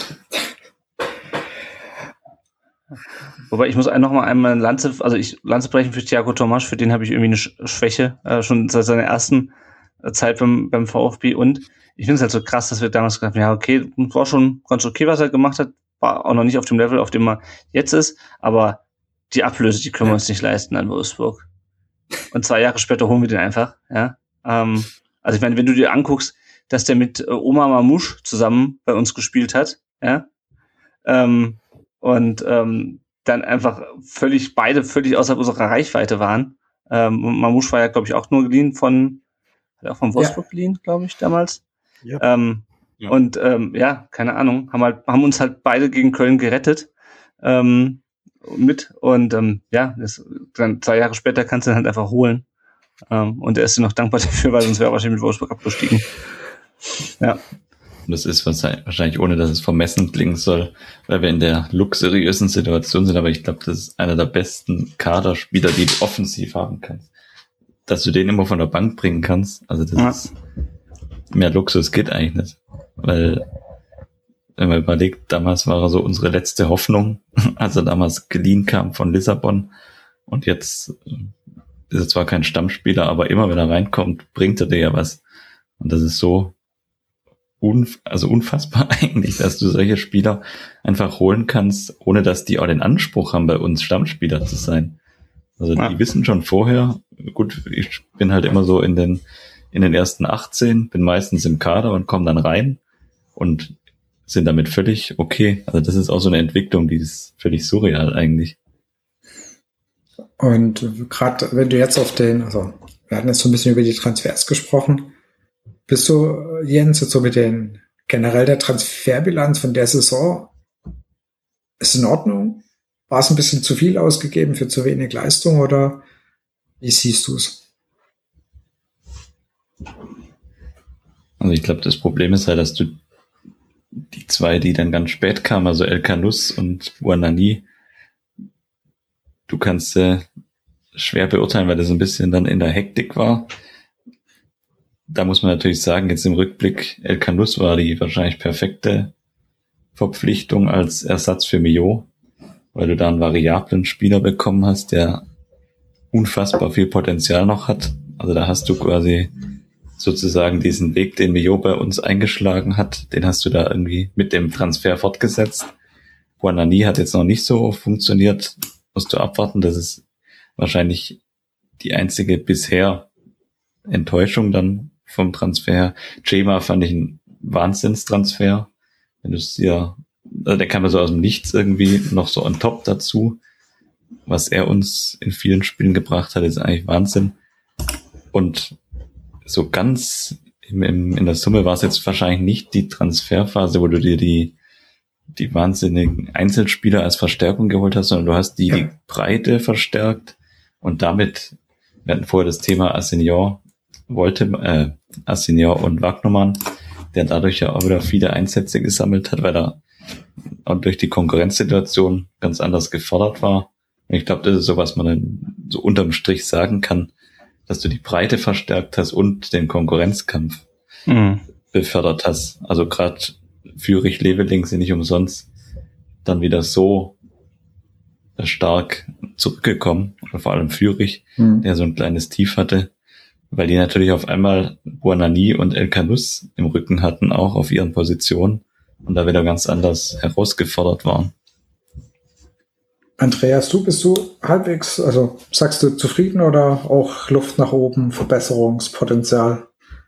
Wobei ich muss noch mal einmal eine Lanze, also ich Lanze brechen für Thiago Tomasch, für den habe ich irgendwie eine Schwäche, äh, schon seit seiner ersten Zeit beim, beim VfB und ich finde es halt so krass, dass wir damals gesagt haben, ja okay, war schon ganz okay, was er gemacht hat, war auch noch nicht auf dem Level, auf dem er jetzt ist, aber die Ablöse, die können wir uns nicht leisten an Wolfsburg. Und zwei Jahre später holen wir den einfach, ja. Ähm, also ich meine, wenn du dir anguckst, dass der mit äh, Omar Mamouche zusammen bei uns gespielt hat, ja, ähm, und ähm, dann einfach völlig, beide völlig außerhalb unserer Reichweite waren. Ähm, Mamouche war ja, glaube ich, auch nur geliehen von, hat er auch von Wolfsburg ja. geliehen, glaube ich, damals. Ja. Ähm, ja. Und ähm, ja, keine Ahnung, haben halt, haben uns halt beide gegen Köln gerettet ähm, mit und ähm, ja, das, dann zwei Jahre später kannst du ihn halt einfach holen. Ähm, und er ist dir noch dankbar dafür, weil sonst wäre er wahrscheinlich mit Wolfsburg abgestiegen. Ja. Und das ist wahrscheinlich, ohne dass es vermessen klingen soll, weil wir in der luxuriösen Situation sind, aber ich glaube, das ist einer der besten Kaderspieler, die du offensiv haben kannst. Dass du den immer von der Bank bringen kannst, also das ja. ist, mehr Luxus geht eigentlich nicht. Weil, wenn man überlegt, damals war er so unsere letzte Hoffnung, als er damals geliehen kam von Lissabon und jetzt ist er zwar kein Stammspieler, aber immer wenn er reinkommt, bringt er dir ja was. Und das ist so Unf- also unfassbar eigentlich, dass du solche Spieler einfach holen kannst, ohne dass die auch den Anspruch haben, bei uns Stammspieler zu sein. Also ja. die wissen schon vorher, gut, ich bin halt immer so in den in den ersten achtzehn, bin meistens im Kader und komme dann rein und sind damit völlig okay. Also das ist auch so eine Entwicklung, die ist völlig surreal eigentlich. Und gerade wenn du jetzt auf den, also wir hatten jetzt so ein bisschen über die Transfers gesprochen, bist du, Jens, jetzt so mit den generell der Transferbilanz von der Saison, ist in Ordnung? War es ein bisschen zu viel ausgegeben für zu wenig Leistung oder wie siehst du es? Also ich glaube, das Problem ist halt, dass du die zwei, die dann ganz spät kamen, also El Canus und Buonanni, du kannst äh, schwer beurteilen, weil das ein bisschen dann in der Hektik war. Da muss man natürlich sagen, jetzt im Rückblick, El Canus war die wahrscheinlich perfekte Verpflichtung als Ersatz für Mio, weil du da einen variablen Spieler bekommen hast, der unfassbar viel Potenzial noch hat. Also da hast du quasi sozusagen diesen Weg, den Mio bei uns eingeschlagen hat, den hast du da irgendwie mit dem Transfer fortgesetzt. Buonanni hat jetzt noch nicht so funktioniert, musst du abwarten, das ist wahrscheinlich die einzige bisher Enttäuschung dann vom Transfer her. Chema fand ich ein Wahnsinnstransfer. Wenn du es dir, also der kam so aus dem Nichts irgendwie noch so on top dazu. Was er uns in vielen Spielen gebracht hat, ist eigentlich Wahnsinn. Und so ganz im, im, in der Summe war es jetzt wahrscheinlich nicht die Transferphase, wo du dir die die wahnsinnigen Einzelspieler als Verstärkung geholt hast, sondern du hast die, die Breite verstärkt und damit, wir hatten vorher das Thema Asenio, wollte, äh, Asenio und Wagnermann, der dadurch ja auch wieder viele Einsätze gesammelt hat, weil er auch durch die Konkurrenzsituation ganz anders gefordert war. Und ich glaube, das ist so, was man dann so unterm Strich sagen kann, dass du die Breite verstärkt hast und den Konkurrenzkampf mhm. befördert hast. Also gerade Fürich, Leveling sind nicht umsonst dann wieder so stark zurückgekommen, oder vor allem Fürich, mhm. der so ein kleines Tief hatte, weil die natürlich auf einmal Buonanni und El Canus im Rücken hatten, auch auf ihren Positionen und da wieder ganz anders herausgefordert waren. Andreas, du bist du halbwegs, also sagst du zufrieden oder auch Luft nach oben, Verbesserungspotenzial?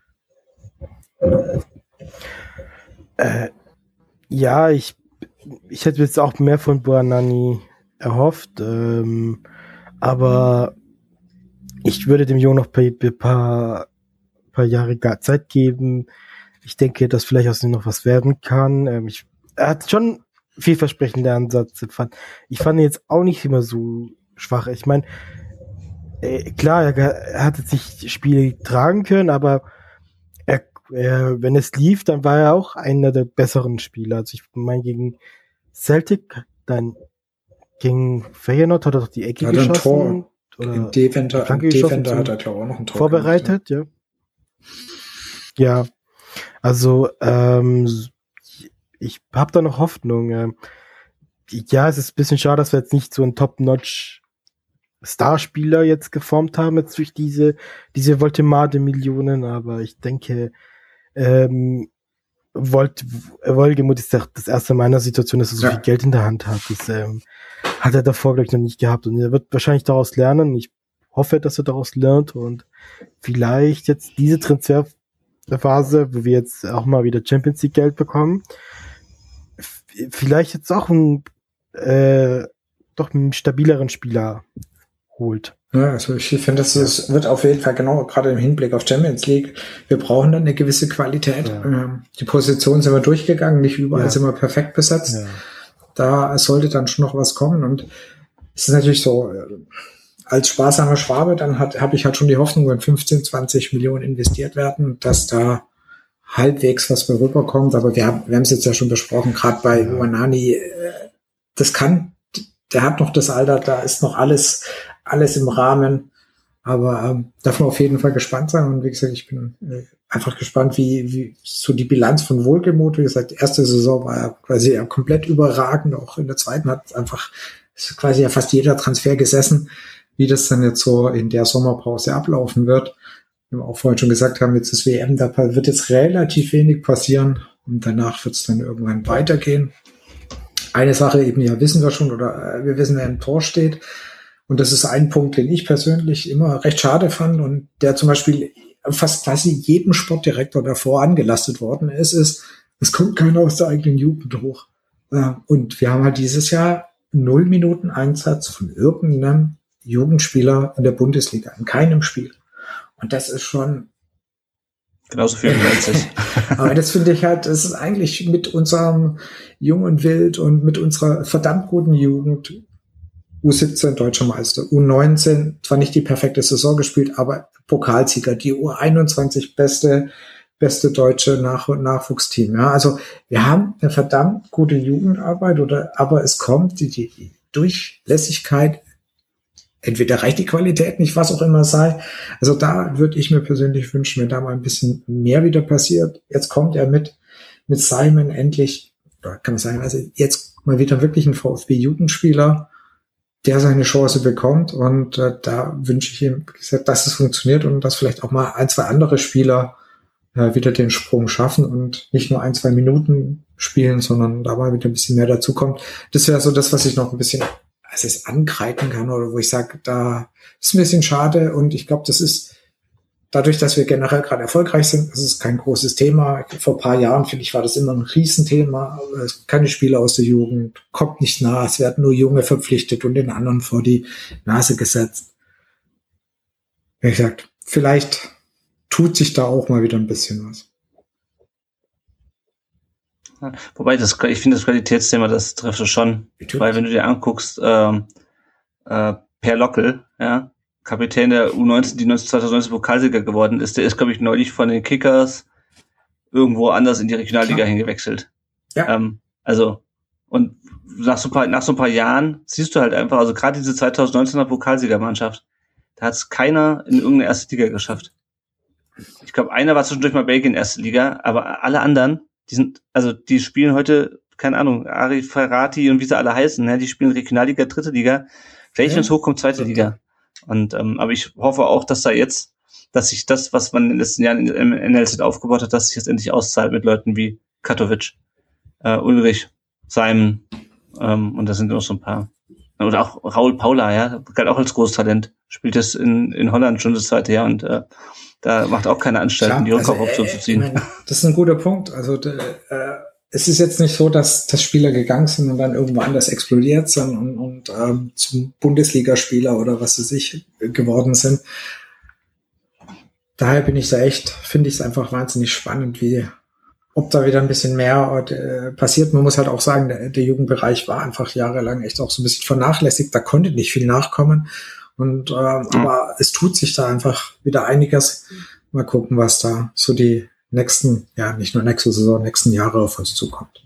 Äh, ja, ich ich hätte jetzt auch mehr von Buonanni erhofft, ähm, aber ich würde dem Jungen noch ein paar, paar, paar Jahre Zeit geben. Ich denke, dass vielleicht aus ihm noch was werden kann. Ähm, ich, er hat schon vielversprechende Ansätze. Ich fand ihn jetzt auch nicht immer so schwach. Ich meine, äh, klar, er, er hat jetzt nicht Spiele tragen können, aber er, er, wenn es lief, dann war er auch einer der besseren Spieler. Also ich meine, gegen Celtic, dann gegen Feyenoord hat er doch die Ecke hat geschossen. Tor. Oder Im Defender, Defender hat er glaube auch noch ein Tor vorbereitet, gemacht, ja. Ja, also ähm, ich habe da noch Hoffnung. Ähm, ja, es ist ein bisschen schade, dass wir jetzt nicht so einen Top-Notch Starspieler jetzt geformt haben, jetzt durch diese diese Voltemade-Millionen, aber ich denke, ähm, Volt, Wohlgemuth ist das erste Mal in einer Situation, dass er so ja. viel Geld in der Hand hat. Das ähm, hat er davor, glaube ich, noch nicht gehabt. Und er wird wahrscheinlich daraus lernen. Ich hoffe, dass er daraus lernt und vielleicht jetzt diese Transferphase, wo wir jetzt auch mal wieder Champions League Geld bekommen, f- vielleicht jetzt auch einen, äh, doch einen stabileren Spieler holt. Ja, also ich finde, das ist, wird auf jeden Fall genau, gerade im Hinblick auf Champions League, wir brauchen dann eine gewisse Qualität. Ja. Die Positionen sind wir durchgegangen, nicht überall ja. sind wir perfekt besetzt. Ja. Da sollte dann schon noch was kommen und es ist natürlich so, als sparsamer Schwabe, dann hat habe ich halt schon die Hoffnung, wenn fünfzehn, zwanzig Millionen investiert werden, dass da halbwegs was bei rüberkommt, aber wir haben wir haben es jetzt ja schon besprochen, gerade bei ja. Buonanni, das kann, der hat noch das Alter, da ist noch alles alles im Rahmen, aber ähm, darf man auf jeden Fall gespannt sein und wie gesagt, ich bin äh, einfach gespannt, wie wie so die Bilanz von Wohlgemuth, wie gesagt, die erste Saison war ja quasi ja komplett überragend, auch in der zweiten hat einfach ist quasi ja fast jeder Transfer gesessen, wie das dann jetzt so in der Sommerpause ablaufen wird. Wie wir auch vorhin schon gesagt haben, jetzt ist W M, da wird jetzt relativ wenig passieren und danach wird es dann irgendwann weitergehen. Eine Sache eben ja wissen wir schon oder äh, wir wissen, wer im Tor steht. Und das ist ein Punkt, den ich persönlich immer recht schade fand und der zum Beispiel fast quasi jedem Sportdirektor davor angelastet worden ist, ist, es kommt keiner aus der eigenen Jugend hoch. Und wir haben halt dieses Jahr null Minuten Einsatz von irgendeinem Jugendspieler in der Bundesliga, in keinem Spiel. Und das ist schon Genauso viel wie neunzig. Aber das finde ich halt, das ist eigentlich mit unserem Jung und Wild und mit unserer verdammt guten Jugend U siebzehn Deutscher Meister, U neunzehn zwar nicht die perfekte Saison gespielt, aber Pokalsieger, die U einundzwanzig beste beste deutsche Nach- und Nachwuchsteam. Ja, also wir haben eine verdammt gute Jugendarbeit, oder aber es kommt die, die Durchlässigkeit, entweder reicht die Qualität nicht, was auch immer sei. Also da würde ich mir persönlich wünschen, wenn da mal ein bisschen mehr wieder passiert. Jetzt kommt er mit mit Simon endlich, oder kann man sagen, also jetzt mal wieder wirklich ein VfB-Jugendspieler, der seine Chance bekommt, und äh, da wünsche ich ihm, wie gesagt, dass es funktioniert und dass vielleicht auch mal ein, zwei andere Spieler äh, wieder den Sprung schaffen und nicht nur ein, zwei Minuten spielen, sondern da mal wieder ein bisschen mehr dazu kommt. Das wäre so das, was ich noch ein bisschen als es angreifen kann, oder wo ich sage, da ist ein bisschen schade, und ich glaube, das ist dadurch, dass wir generell gerade erfolgreich sind, das ist kein großes Thema. Vor ein paar Jahren, finde ich, war das immer ein Riesenthema. Keine Spieler aus der Jugend, kommt nicht nah, es werden nur Junge verpflichtet und den anderen vor die Nase gesetzt. Wie gesagt, vielleicht tut sich da auch mal wieder ein bisschen was. Wobei, das, ich finde das Qualitätsthema, das trifft es schon. Natürlich. Weil wenn du dir anguckst, ähm, äh, Per Lockel, ja, Kapitän der U neunzehn, die zwanzig neunzehn Pokalsieger geworden ist, der ist, glaube ich, neulich von den Kickers irgendwo anders in die Regionalliga ja. hingewechselt. Ja. Ähm, also, und nach so, ein paar, nach so ein paar Jahren siehst du halt einfach, also gerade diese zwanzig neunzehner Pokalsiegermannschaft, da hat es keiner in irgendeine erste Liga geschafft. Ich glaube, einer war zwischendurch mal Belgien erste Liga, aber alle anderen, die sind, also die spielen heute, keine Ahnung, Ari Ferrati und wie sie alle heißen, ne, die spielen Regionalliga, dritte Liga, vielleicht wenn es hochkommt, zweite okay. Liga. Und ähm, aber ich hoffe auch, dass da jetzt, dass sich das, was man in den letzten Jahren im N L Z aufgebaut hat, dass sich jetzt endlich auszahlt mit Leuten wie Katovic, äh, Ulrich, Simon, ähm, und da sind noch so ein paar. Oder auch Raul Paula, ja, galt auch als großes Talent, spielt das in in Holland schon das zweite Jahr, und äh, da macht auch keine Anstalten, die Rückkaufoption also, äh, zu ziehen. Meine, das ist ein guter Punkt. Also äh, es ist jetzt nicht so, dass, dass Spieler gegangen sind und dann irgendwo anders explodiert sind und, und ähm, zum Bundesligaspieler oder was weiß ich geworden sind. Daher bin ich da echt, finde ich es einfach wahnsinnig spannend, wie ob da wieder ein bisschen mehr äh, passiert. Man muss halt auch sagen, der, der Jugendbereich war einfach jahrelang echt auch so ein bisschen vernachlässigt. Da konnte nicht viel nachkommen. Und ähm, mhm. aber es tut sich da einfach wieder einiges. Mal gucken, was da so die nächsten, ja nicht nur nächste Saison, nächsten Jahre auf uns zukommt.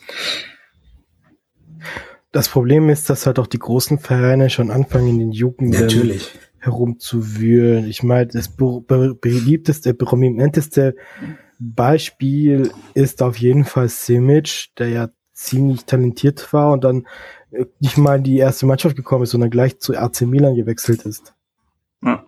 Das Problem ist, dass halt auch die großen Vereine schon anfangen, in den Jugend Natürlich. herumzuwühlen. Ich meine, das be- be- beliebteste, prominenteste Beispiel ist auf jeden Fall Simic, der ja ziemlich talentiert war und dann nicht mal in die erste Mannschaft gekommen ist, sondern gleich zu A C Milan gewechselt ist. Ja.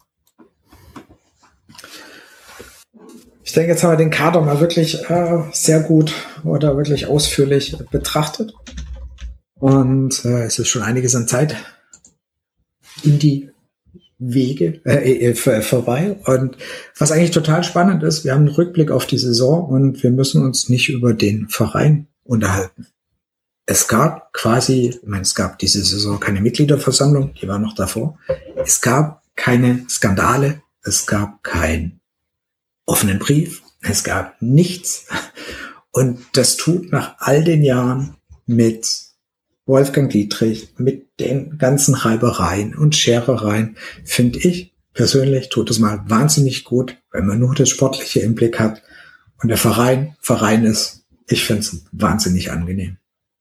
Ich denke, jetzt haben wir den Kader mal wirklich äh, sehr gut oder wirklich ausführlich betrachtet. Und äh, es ist schon einiges an Zeit in die Wege äh, äh, vorbei. Und was eigentlich total spannend ist, wir haben einen Rückblick auf die Saison und wir müssen uns nicht über den Verein unterhalten. Es gab quasi, ich meine, es gab diese Saison keine Mitgliederversammlung, die war noch davor. Es gab keine Skandale, es gab keinen offenen Brief, es gab nichts. Und das tut nach all den Jahren mit Wolfgang Dietrich, mit den ganzen Reibereien und Scherereien, finde ich persönlich, tut es mal wahnsinnig gut, wenn man nur das Sportliche im Blick hat und der Verein Verein ist. Ich finde es wahnsinnig angenehm.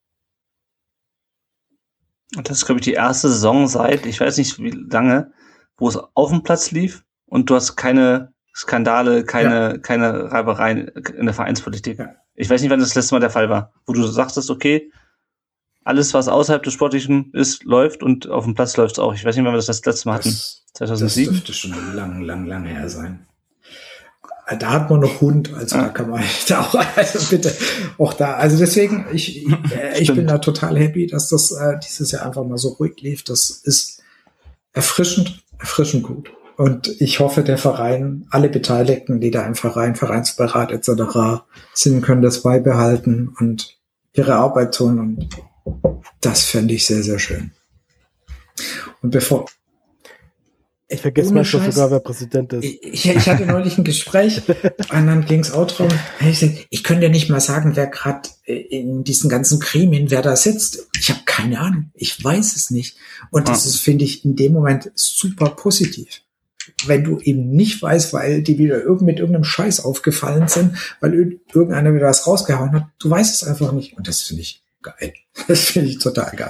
Und das ist, glaube ich, die erste Saison seit, ich weiß nicht wie lange, wo es auf dem Platz lief und du hast keine Skandale, keine ja. keine Reibereien in der Vereinspolitik. Ja. Ich weiß nicht, wann das letzte Mal der Fall war, wo du sagtest, okay, alles, was außerhalb des Sportlichen ist, läuft und auf dem Platz läuft es auch. Ich weiß nicht, wann wir das das letzte Mal hatten. Das, zweitausendsieben? Das dürfte schon lang, lang, lange her sein. Da hat man noch Hund, also ah. da kann man da auch, also bitte, auch da. Also deswegen, ich, ich, äh, ich bin da total happy, dass das äh, dieses Jahr einfach mal so ruhig lief. Das ist erfrischend, erfrischend gut. Und ich hoffe, der Verein, alle Beteiligten, die da im Verein, Vereinsbeirat et cetera sind, können das beibehalten und ihre Arbeit tun. Und das fände ich sehr, sehr schön. Und bevor Ich vergesse manchmal sogar, wer Präsident ist. Ich, ich hatte neulich ein Gespräch und dann ging es auch darum, ich, ich könnte ja nicht mal sagen, wer gerade in diesen ganzen Gremien, wer da sitzt. Ich habe keine Ahnung. Ich weiß es nicht. Und das ist, finde ich, in dem Moment super positiv. Wenn du eben nicht weißt, weil die wieder irgend mit irgendeinem Scheiß aufgefallen sind, weil irgendeiner wieder was rausgehauen hat, du weißt es einfach nicht. Und das finde ich geil. Das finde ich total geil.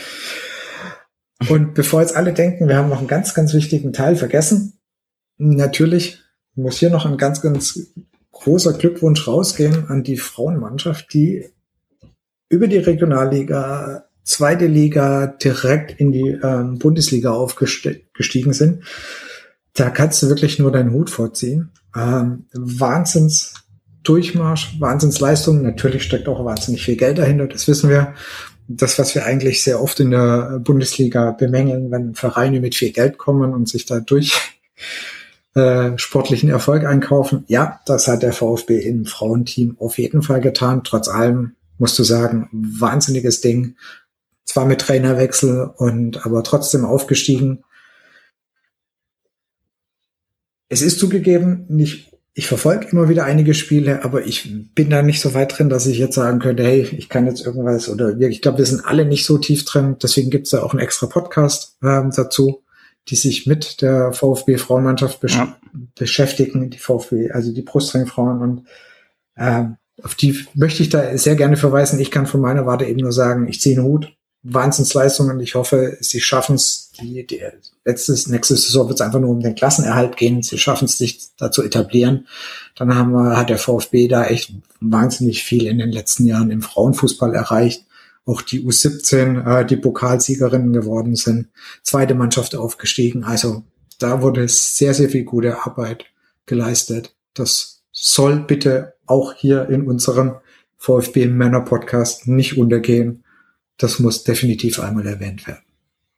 Und bevor jetzt alle denken, wir haben noch einen ganz, ganz wichtigen Teil vergessen, natürlich muss hier noch ein ganz, ganz großer Glückwunsch rausgehen an die Frauenmannschaft, die über die Regionalliga, zweite Liga direkt in die ähm, Bundesliga aufgestiegen sind. Da kannst du wirklich nur deinen Hut vorziehen. Ähm, Wahnsinns Durchmarsch, Wahnsinnsleistung. Natürlich steckt auch wahnsinnig viel Geld dahinter, das wissen wir. Das, was wir eigentlich sehr oft in der Bundesliga bemängeln, wenn Vereine mit viel Geld kommen und sich dadurch äh, sportlichen Erfolg einkaufen. Ja, das hat der VfB im Frauenteam auf jeden Fall getan. Trotz allem musst du sagen, wahnsinniges Ding. Zwar mit Trainerwechsel und aber trotzdem aufgestiegen. Es ist zugegeben, nicht ich verfolge immer wieder einige Spiele, aber ich bin da nicht so weit drin, dass ich jetzt sagen könnte, hey, ich kann jetzt irgendwas oder ich glaube, wir sind alle nicht so tief drin. Deswegen gibt es da auch einen extra Podcast ähm, dazu, die sich mit der VfB-Frauenmannschaft besch- ja. beschäftigen, die VfB, also die Brustringfrauen und ähm, auf die möchte ich da sehr gerne verweisen. Ich kann von meiner Warte eben nur sagen, ich ziehe einen Hut. Wahnsinnsleistung und ich hoffe, sie schaffen es, die, die letztes, nächste Saison wird es einfach nur um den Klassenerhalt gehen, sie schaffen es, sich da zu etablieren. Dann haben wir, hat der VfB da echt wahnsinnig viel in den letzten Jahren im Frauenfußball erreicht. Auch die U siebzehn, äh, die Pokalsiegerinnen geworden sind, zweite Mannschaft aufgestiegen. Also da wurde sehr, sehr viel gute Arbeit geleistet. Das soll bitte auch hier in unserem VfB-Männer-Podcast nicht untergehen. Das muss definitiv einmal erwähnt werden.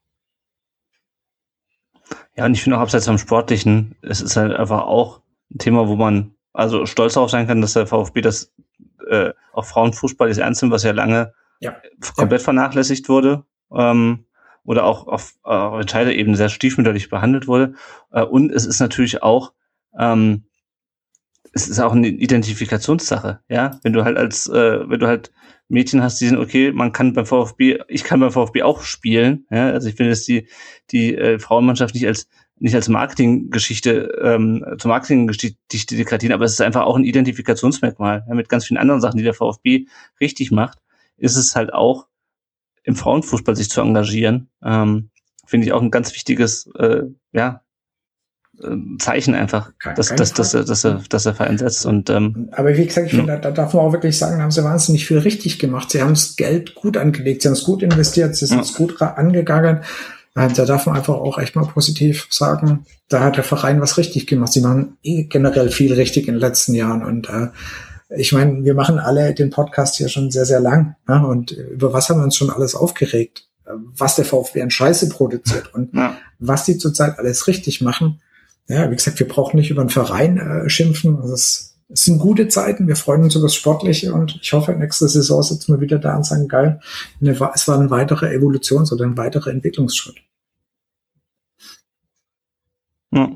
Ja, und ich finde auch abseits vom Sportlichen, es ist halt einfach auch ein Thema, wo man also stolz darauf sein kann, dass der VfB das äh, auch Frauenfußball ist ernst nimmt, was ja lange ja. komplett ja. vernachlässigt wurde ähm, oder auch auf, auf Entscheiderebene sehr stiefmütterlich behandelt wurde. Äh, und es ist natürlich auch ähm, es ist auch eine Identifikationssache, ja, wenn du halt als äh, wenn du halt Mädchen hast, die sind, okay, man kann beim VfB, ich kann beim VfB auch spielen, ja, also ich finde, dass die die äh, Frauenmannschaft nicht als nicht als Marketinggeschichte ähm, zur Marketinggeschichte degradieren, aber es ist einfach auch ein Identifikationsmerkmal, ja, mit ganz vielen anderen Sachen, die der VfB richtig macht, ist es halt auch im Frauenfußball sich zu engagieren, ähm, finde ich auch ein ganz wichtiges, äh, ja, Zeichen einfach, dass, dass, dass, dass, dass, er, dass er Verein setzt. Und, ähm, aber wie gesagt, ich ja. finde, da, da darf man auch wirklich sagen, da haben sie wahnsinnig viel richtig gemacht. Sie haben das Geld gut angelegt, sie haben es gut investiert, sie sind es ja. gut angegangen. Da darf man einfach auch echt mal positiv sagen, da hat der Verein was richtig gemacht. Sie machen eh generell viel richtig in den letzten Jahren. Und äh, ich meine, wir machen alle den Podcast hier schon sehr, sehr lang. Ja? Und über was haben wir uns schon alles aufgeregt? Was der VfB an Scheiße produziert und ja. was die zurzeit alles richtig machen. Ja, wie gesagt, wir brauchen nicht über einen Verein äh, schimpfen. Also es, es sind gute Zeiten. Wir freuen uns über das Sportliche und ich hoffe, nächste Saison sitzen wir wieder da und sagen, geil, es war ein weiterer Evolutions- oder ein weiterer Entwicklungsschritt. Ja.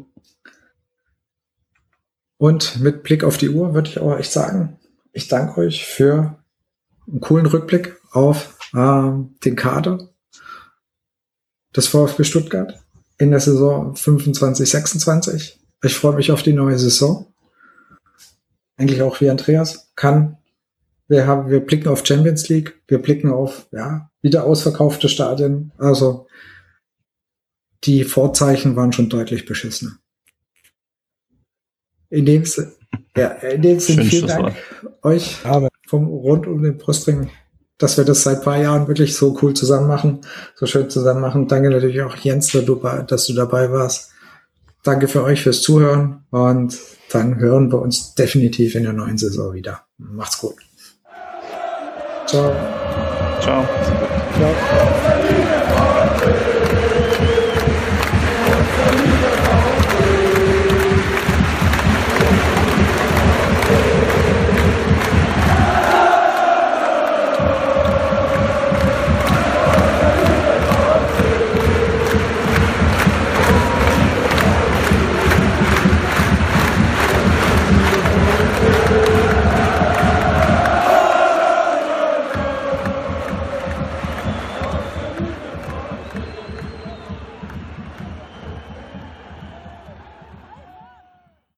Und mit Blick auf die Uhr würde ich auch echt sagen, ich danke euch für einen coolen Rückblick auf äh, den Kader des VfB Stuttgart in der Saison fünfundzwanzig sechsundzwanzig. Ich freue mich auf die neue Saison. Eigentlich auch wie Andreas. Kann. Wir haben, wir blicken auf Champions League. Wir blicken auf, ja, wieder ausverkaufte Stadien. Also, die Vorzeichen waren schon deutlich beschissener. In dem Sinne, ja, in dem Sinne vielen Dank Wort. euch vom Rund um den Brustring, dass wir das seit ein paar Jahren wirklich so cool zusammen machen, so schön zusammen machen. Danke natürlich auch Jens, dass du dabei warst. Danke für euch fürs Zuhören und dann hören wir uns definitiv in der neuen Saison wieder. Macht's gut. Ciao. Ciao. Ciao.